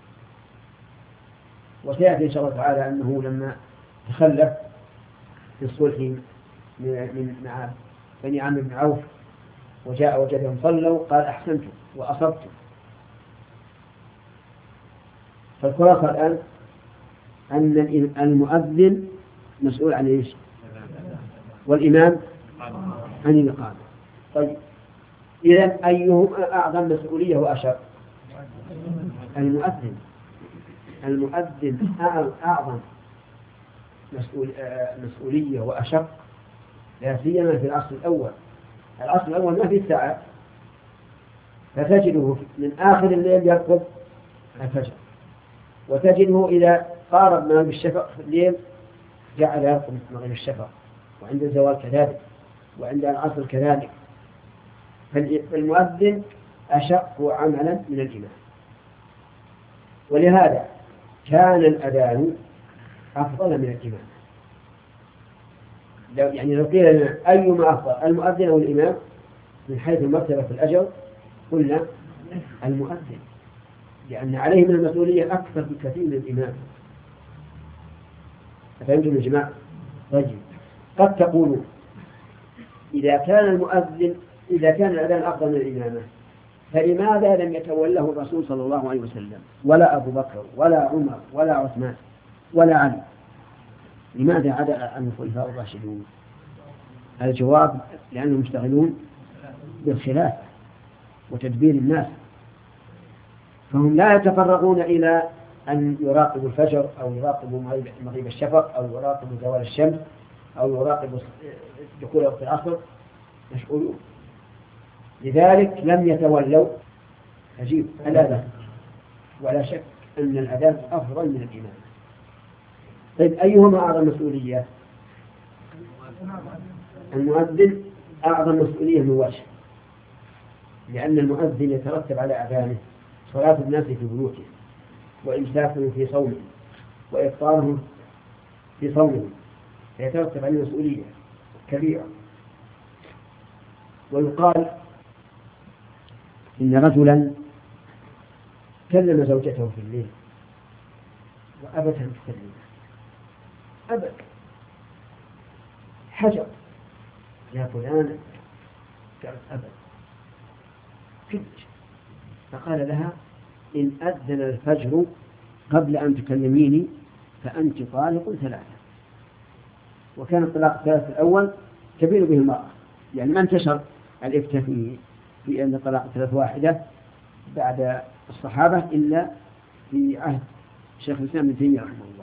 وسيأتي إن شاء الله تعالى أنه لما تخلف في الصلح من مع بني عمرو بن عوف وجاء وجدهم صلوا قال أحسنتم وأصبتم. فالخلاصة الآن أن المؤذن مسؤول عن إيش؟ والإمام عن الإقامة. طيب إذن أيهم أعظم مسؤولية وأشر؟ المؤذن، المؤذن أعظم مسؤول مسؤولية وأشق، لا سيما في العصر الأول. العصر الأول ما فيه ساعة، فتجده من آخر الليل يرقب الفجر، وتجده إذا قارب مغرب الشفق في الليل جعل يرقب مغرب الشفق، وعند الزوال كذلك، وعند العصر كذلك. فالمؤذن أشق عملا من الإمام، ولهذا كان الأذان أفضل من الإمام. لو يعني لو قيل لنا أيما أفضل، المؤذن أو الإمام من حيث المرتبة في الأجر، قلنا المؤذن، لأن عليه من المسؤولية أكثر بكثير من الإمام. فهمتم يا جماعة؟ طيب، قد تقولون إذا كان المؤذن إذا كان الأذان أفضل من الإمامة، فلماذا لم يتوله الرسول صلى الله عليه وسلم ولا أبو بكر ولا عمر ولا عثمان ولا علي؟ لماذا عدا عن الخلفاء الراشدون؟ الجواب لأنهم مشتغلون بالخلافة وتدبير الناس، فهم لا يتفرغون إلى أن يراقبوا الفجر أو يراقبوا مغيب الشفق أو يراقبوا زوال الشمس أو يراقبوا دخول وقت العصر، مشغولون. لذلك لم يتولوا عجيب الأذان، ولا شك أن الأذان أفضل من الإمام. طيب، أيهما أعظم مسؤولية؟ المؤذن أعظم مسؤولية من وجه، لأن المؤذن يترتب على أذانه صلاة الناس في بيوتهم، وإمساكهم في صومهم، وإفطارهم في صومهم، فيترتب عليه مسؤولية كبيرة. ويقال إن رجلا كلم زوجته في الليل وأبت أن تكلمه، أبت، حجر، يا فلان، قالت أبت كلش. فقال لها: إن أذن الفجر قبل أن تكلميني فأنت طالق ثلاثة. وكان الطلاق الثلاث الأول كبير به المرأة، يعني ما انتشر الإفتاء في في أن الطلاق الثلاث واحدة بعد الصحابة إلا في عهد شيخ الإسلام ابن تيمية رحمه الله.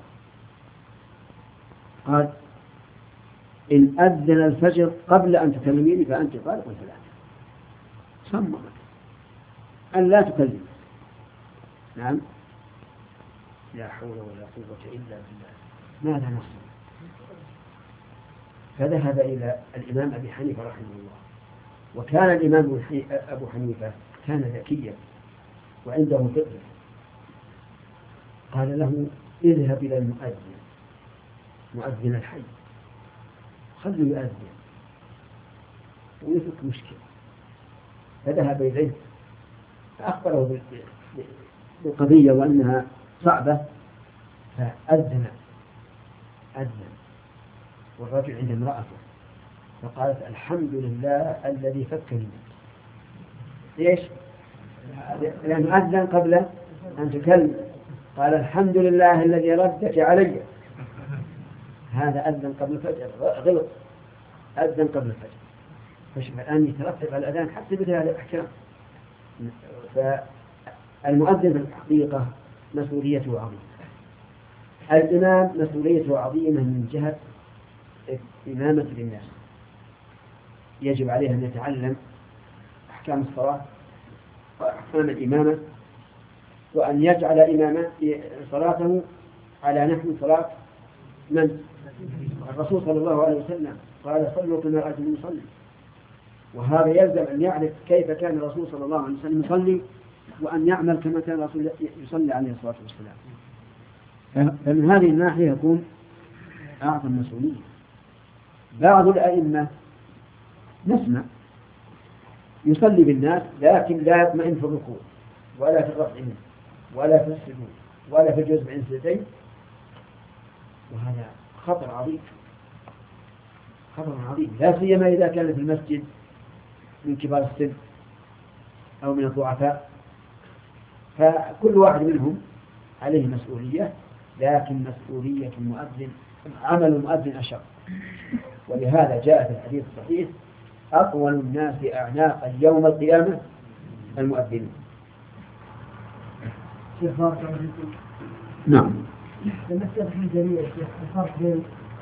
قال: إن أذن الفجر قبل أن تكلميني فأنت طالق ثلاثة. صممت أن لا تكلم. نعم، لا حول ولا قوة إلا بالله. ماذا نصنع؟ فذهب إلى الإمام أبي حنيفة رحمه الله. وكان الإمام أبو حنيفة كان ذكيا وعنده فقه. قال له: اذهب إلى المؤذن، مؤذن الحي، خليه يؤذن ويفك مشكلة. فذهب إليه فأخبره بالقضية وأنها صعبة، فأذن أذن والرجل عند امرأته، فقالت: الحمد لله الذي فكني منك. ليش؟ لأنه أذن قبل أن تكلم. قال: الحمد لله الذي ردك علي. هذا أذن قبل الفجر، غلط، أذن قبل الفجر. فشوف الآن يترتب على الأذان حتى بدها الأحكام. فالمؤذن في الحقيقة مسؤوليته عظيمة. الإمام مسؤوليته عظيمة من جهة إمامة للناس، يجب عليه أن يتعلم أحكام الصلاة وأحكام الإمامة، وأن يجعل إمامة صلاته على نحو صلاة من؟ الرسول صلى الله عليه وسلم قال: صلوا كما رأيتم يصلي. وهذا يلزم أن يعرف كيف كان الرسول صلى الله عليه وسلم يصلي، وأن يعمل كما كان الرسول يصلي عليه الصلاة والسلام. فمن هذه الناحية يكون أعظم مسؤولية. بعض الأئمة نسمع يصلي بالناس لكن لا يطمئن في الركوع ولا في الرفع منه ولا في السجود ولا في الجزء بين السجدين، وهذا خطر عظيم، خطر عظيم، لا سيما إذا كان في المسجد من كبار السن أو من الضعفاء. فكل واحد منهم عليه مسؤولية، لكن مسؤولية المؤذن، عمل المؤذن أشق. ولهذا جاء في الحديث الصحيح: أطول الناس أعناقا يوم القيامة المؤذنون. نعم. المسألة الجميلة يا شيخ الفرق بين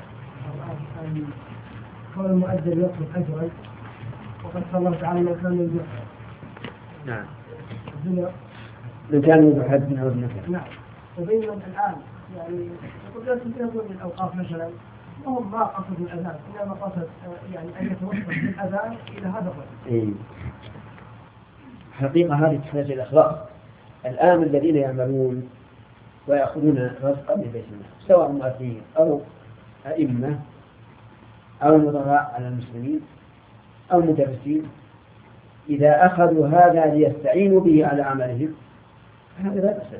كون المؤذن يطلب أجرا وقد صلى الله تعالى ما كان يذبح. نعم. الدنيا. من كان يذبح الدنيا والنفع. نعم. وبين الآن يعني يقول لازم يقول الأوقاف مثلا وهم ما قصد الأذان إنما قصد يعني أن يتوصل بالأذان إلى هذا الرجل. إيه. حقيقة هذه تحتاج إلى إخلاص. الآن الذين يعملون ويأخذون رزقا من بيت الله سواء مؤذنين أو أئمة أو مدراء على المسلمين أو مدرسين، إذا أخذوا هذا ليستعينوا به على عملهم هذا لا بأس به.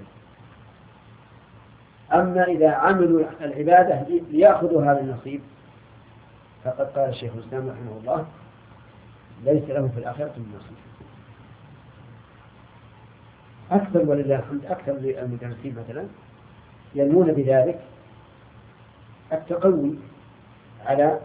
أما إذا عملوا العبادة ليأخذوا هذا النصيب فقد قال الشيخ الإسلام رحمه الله ليس له في الآخرة من نصيب. أكثر ولله الحمد أكثر للمدرسين مثلا ينمون بذلك التقوي على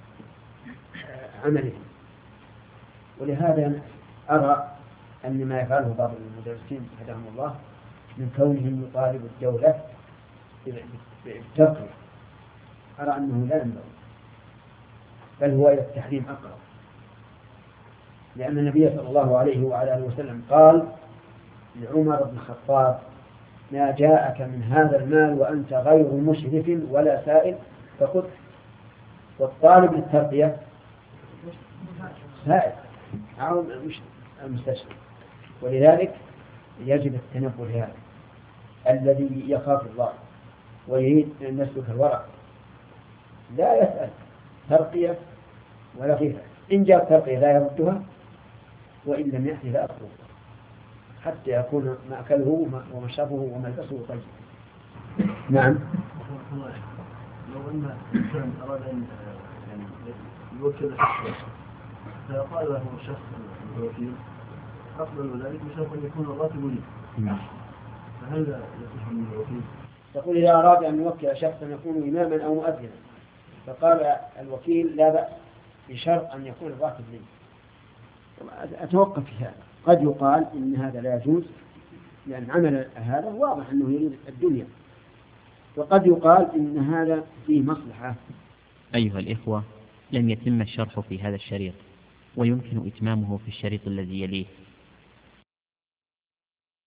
عملهم، ولهذا أرى أن ما يفعله بعض المدرسين هداهم الله من كونهم يطالب الدولة بالتقوى أرى أنه لا ينبغي، بل هو إلى التحريم أقرب، لأن النبي صلى الله عليه وعلى آله وسلم قال لعمر بن الخطاب ما جاءك من هذا المال وأنت غير مشرف ولا سائل فخذ، والطالب للتربية سائل أو المستشفى. ولذلك يجب التنبه لهذا الذي يخاف الله ويريد أن يسلك الورع لا يسأل ترقية ولا غيرها، إن جاء ترقية لا يردها وإن لم يأتي لا أطلب حتى يكون مأكله ومشربه وملبسه طيب. نعم. لو أن الإنسان أراد أن يعني يوكل شخصا فقال له شخص الوكيل أفضل ذلك بشرط أن يكون الراتب لي، فهل يصح من الوكيل؟ تقول إذا أراد أن يوكل شخصا يكون إماما أو مؤذنا فقال الوكيل لا بأس بشرط أن يكون الراتب لي. أتوقف في هذا، قد يقال إن هذا لا يجوز لأن عمل هذا واضح أنه يريد الدنيا، وقد يقال إن هذا فيه مصلحة. أيها الإخوة، لم يتم الشرح في هذا الشريط ويمكن إتمامه في الشريط الذي يليه.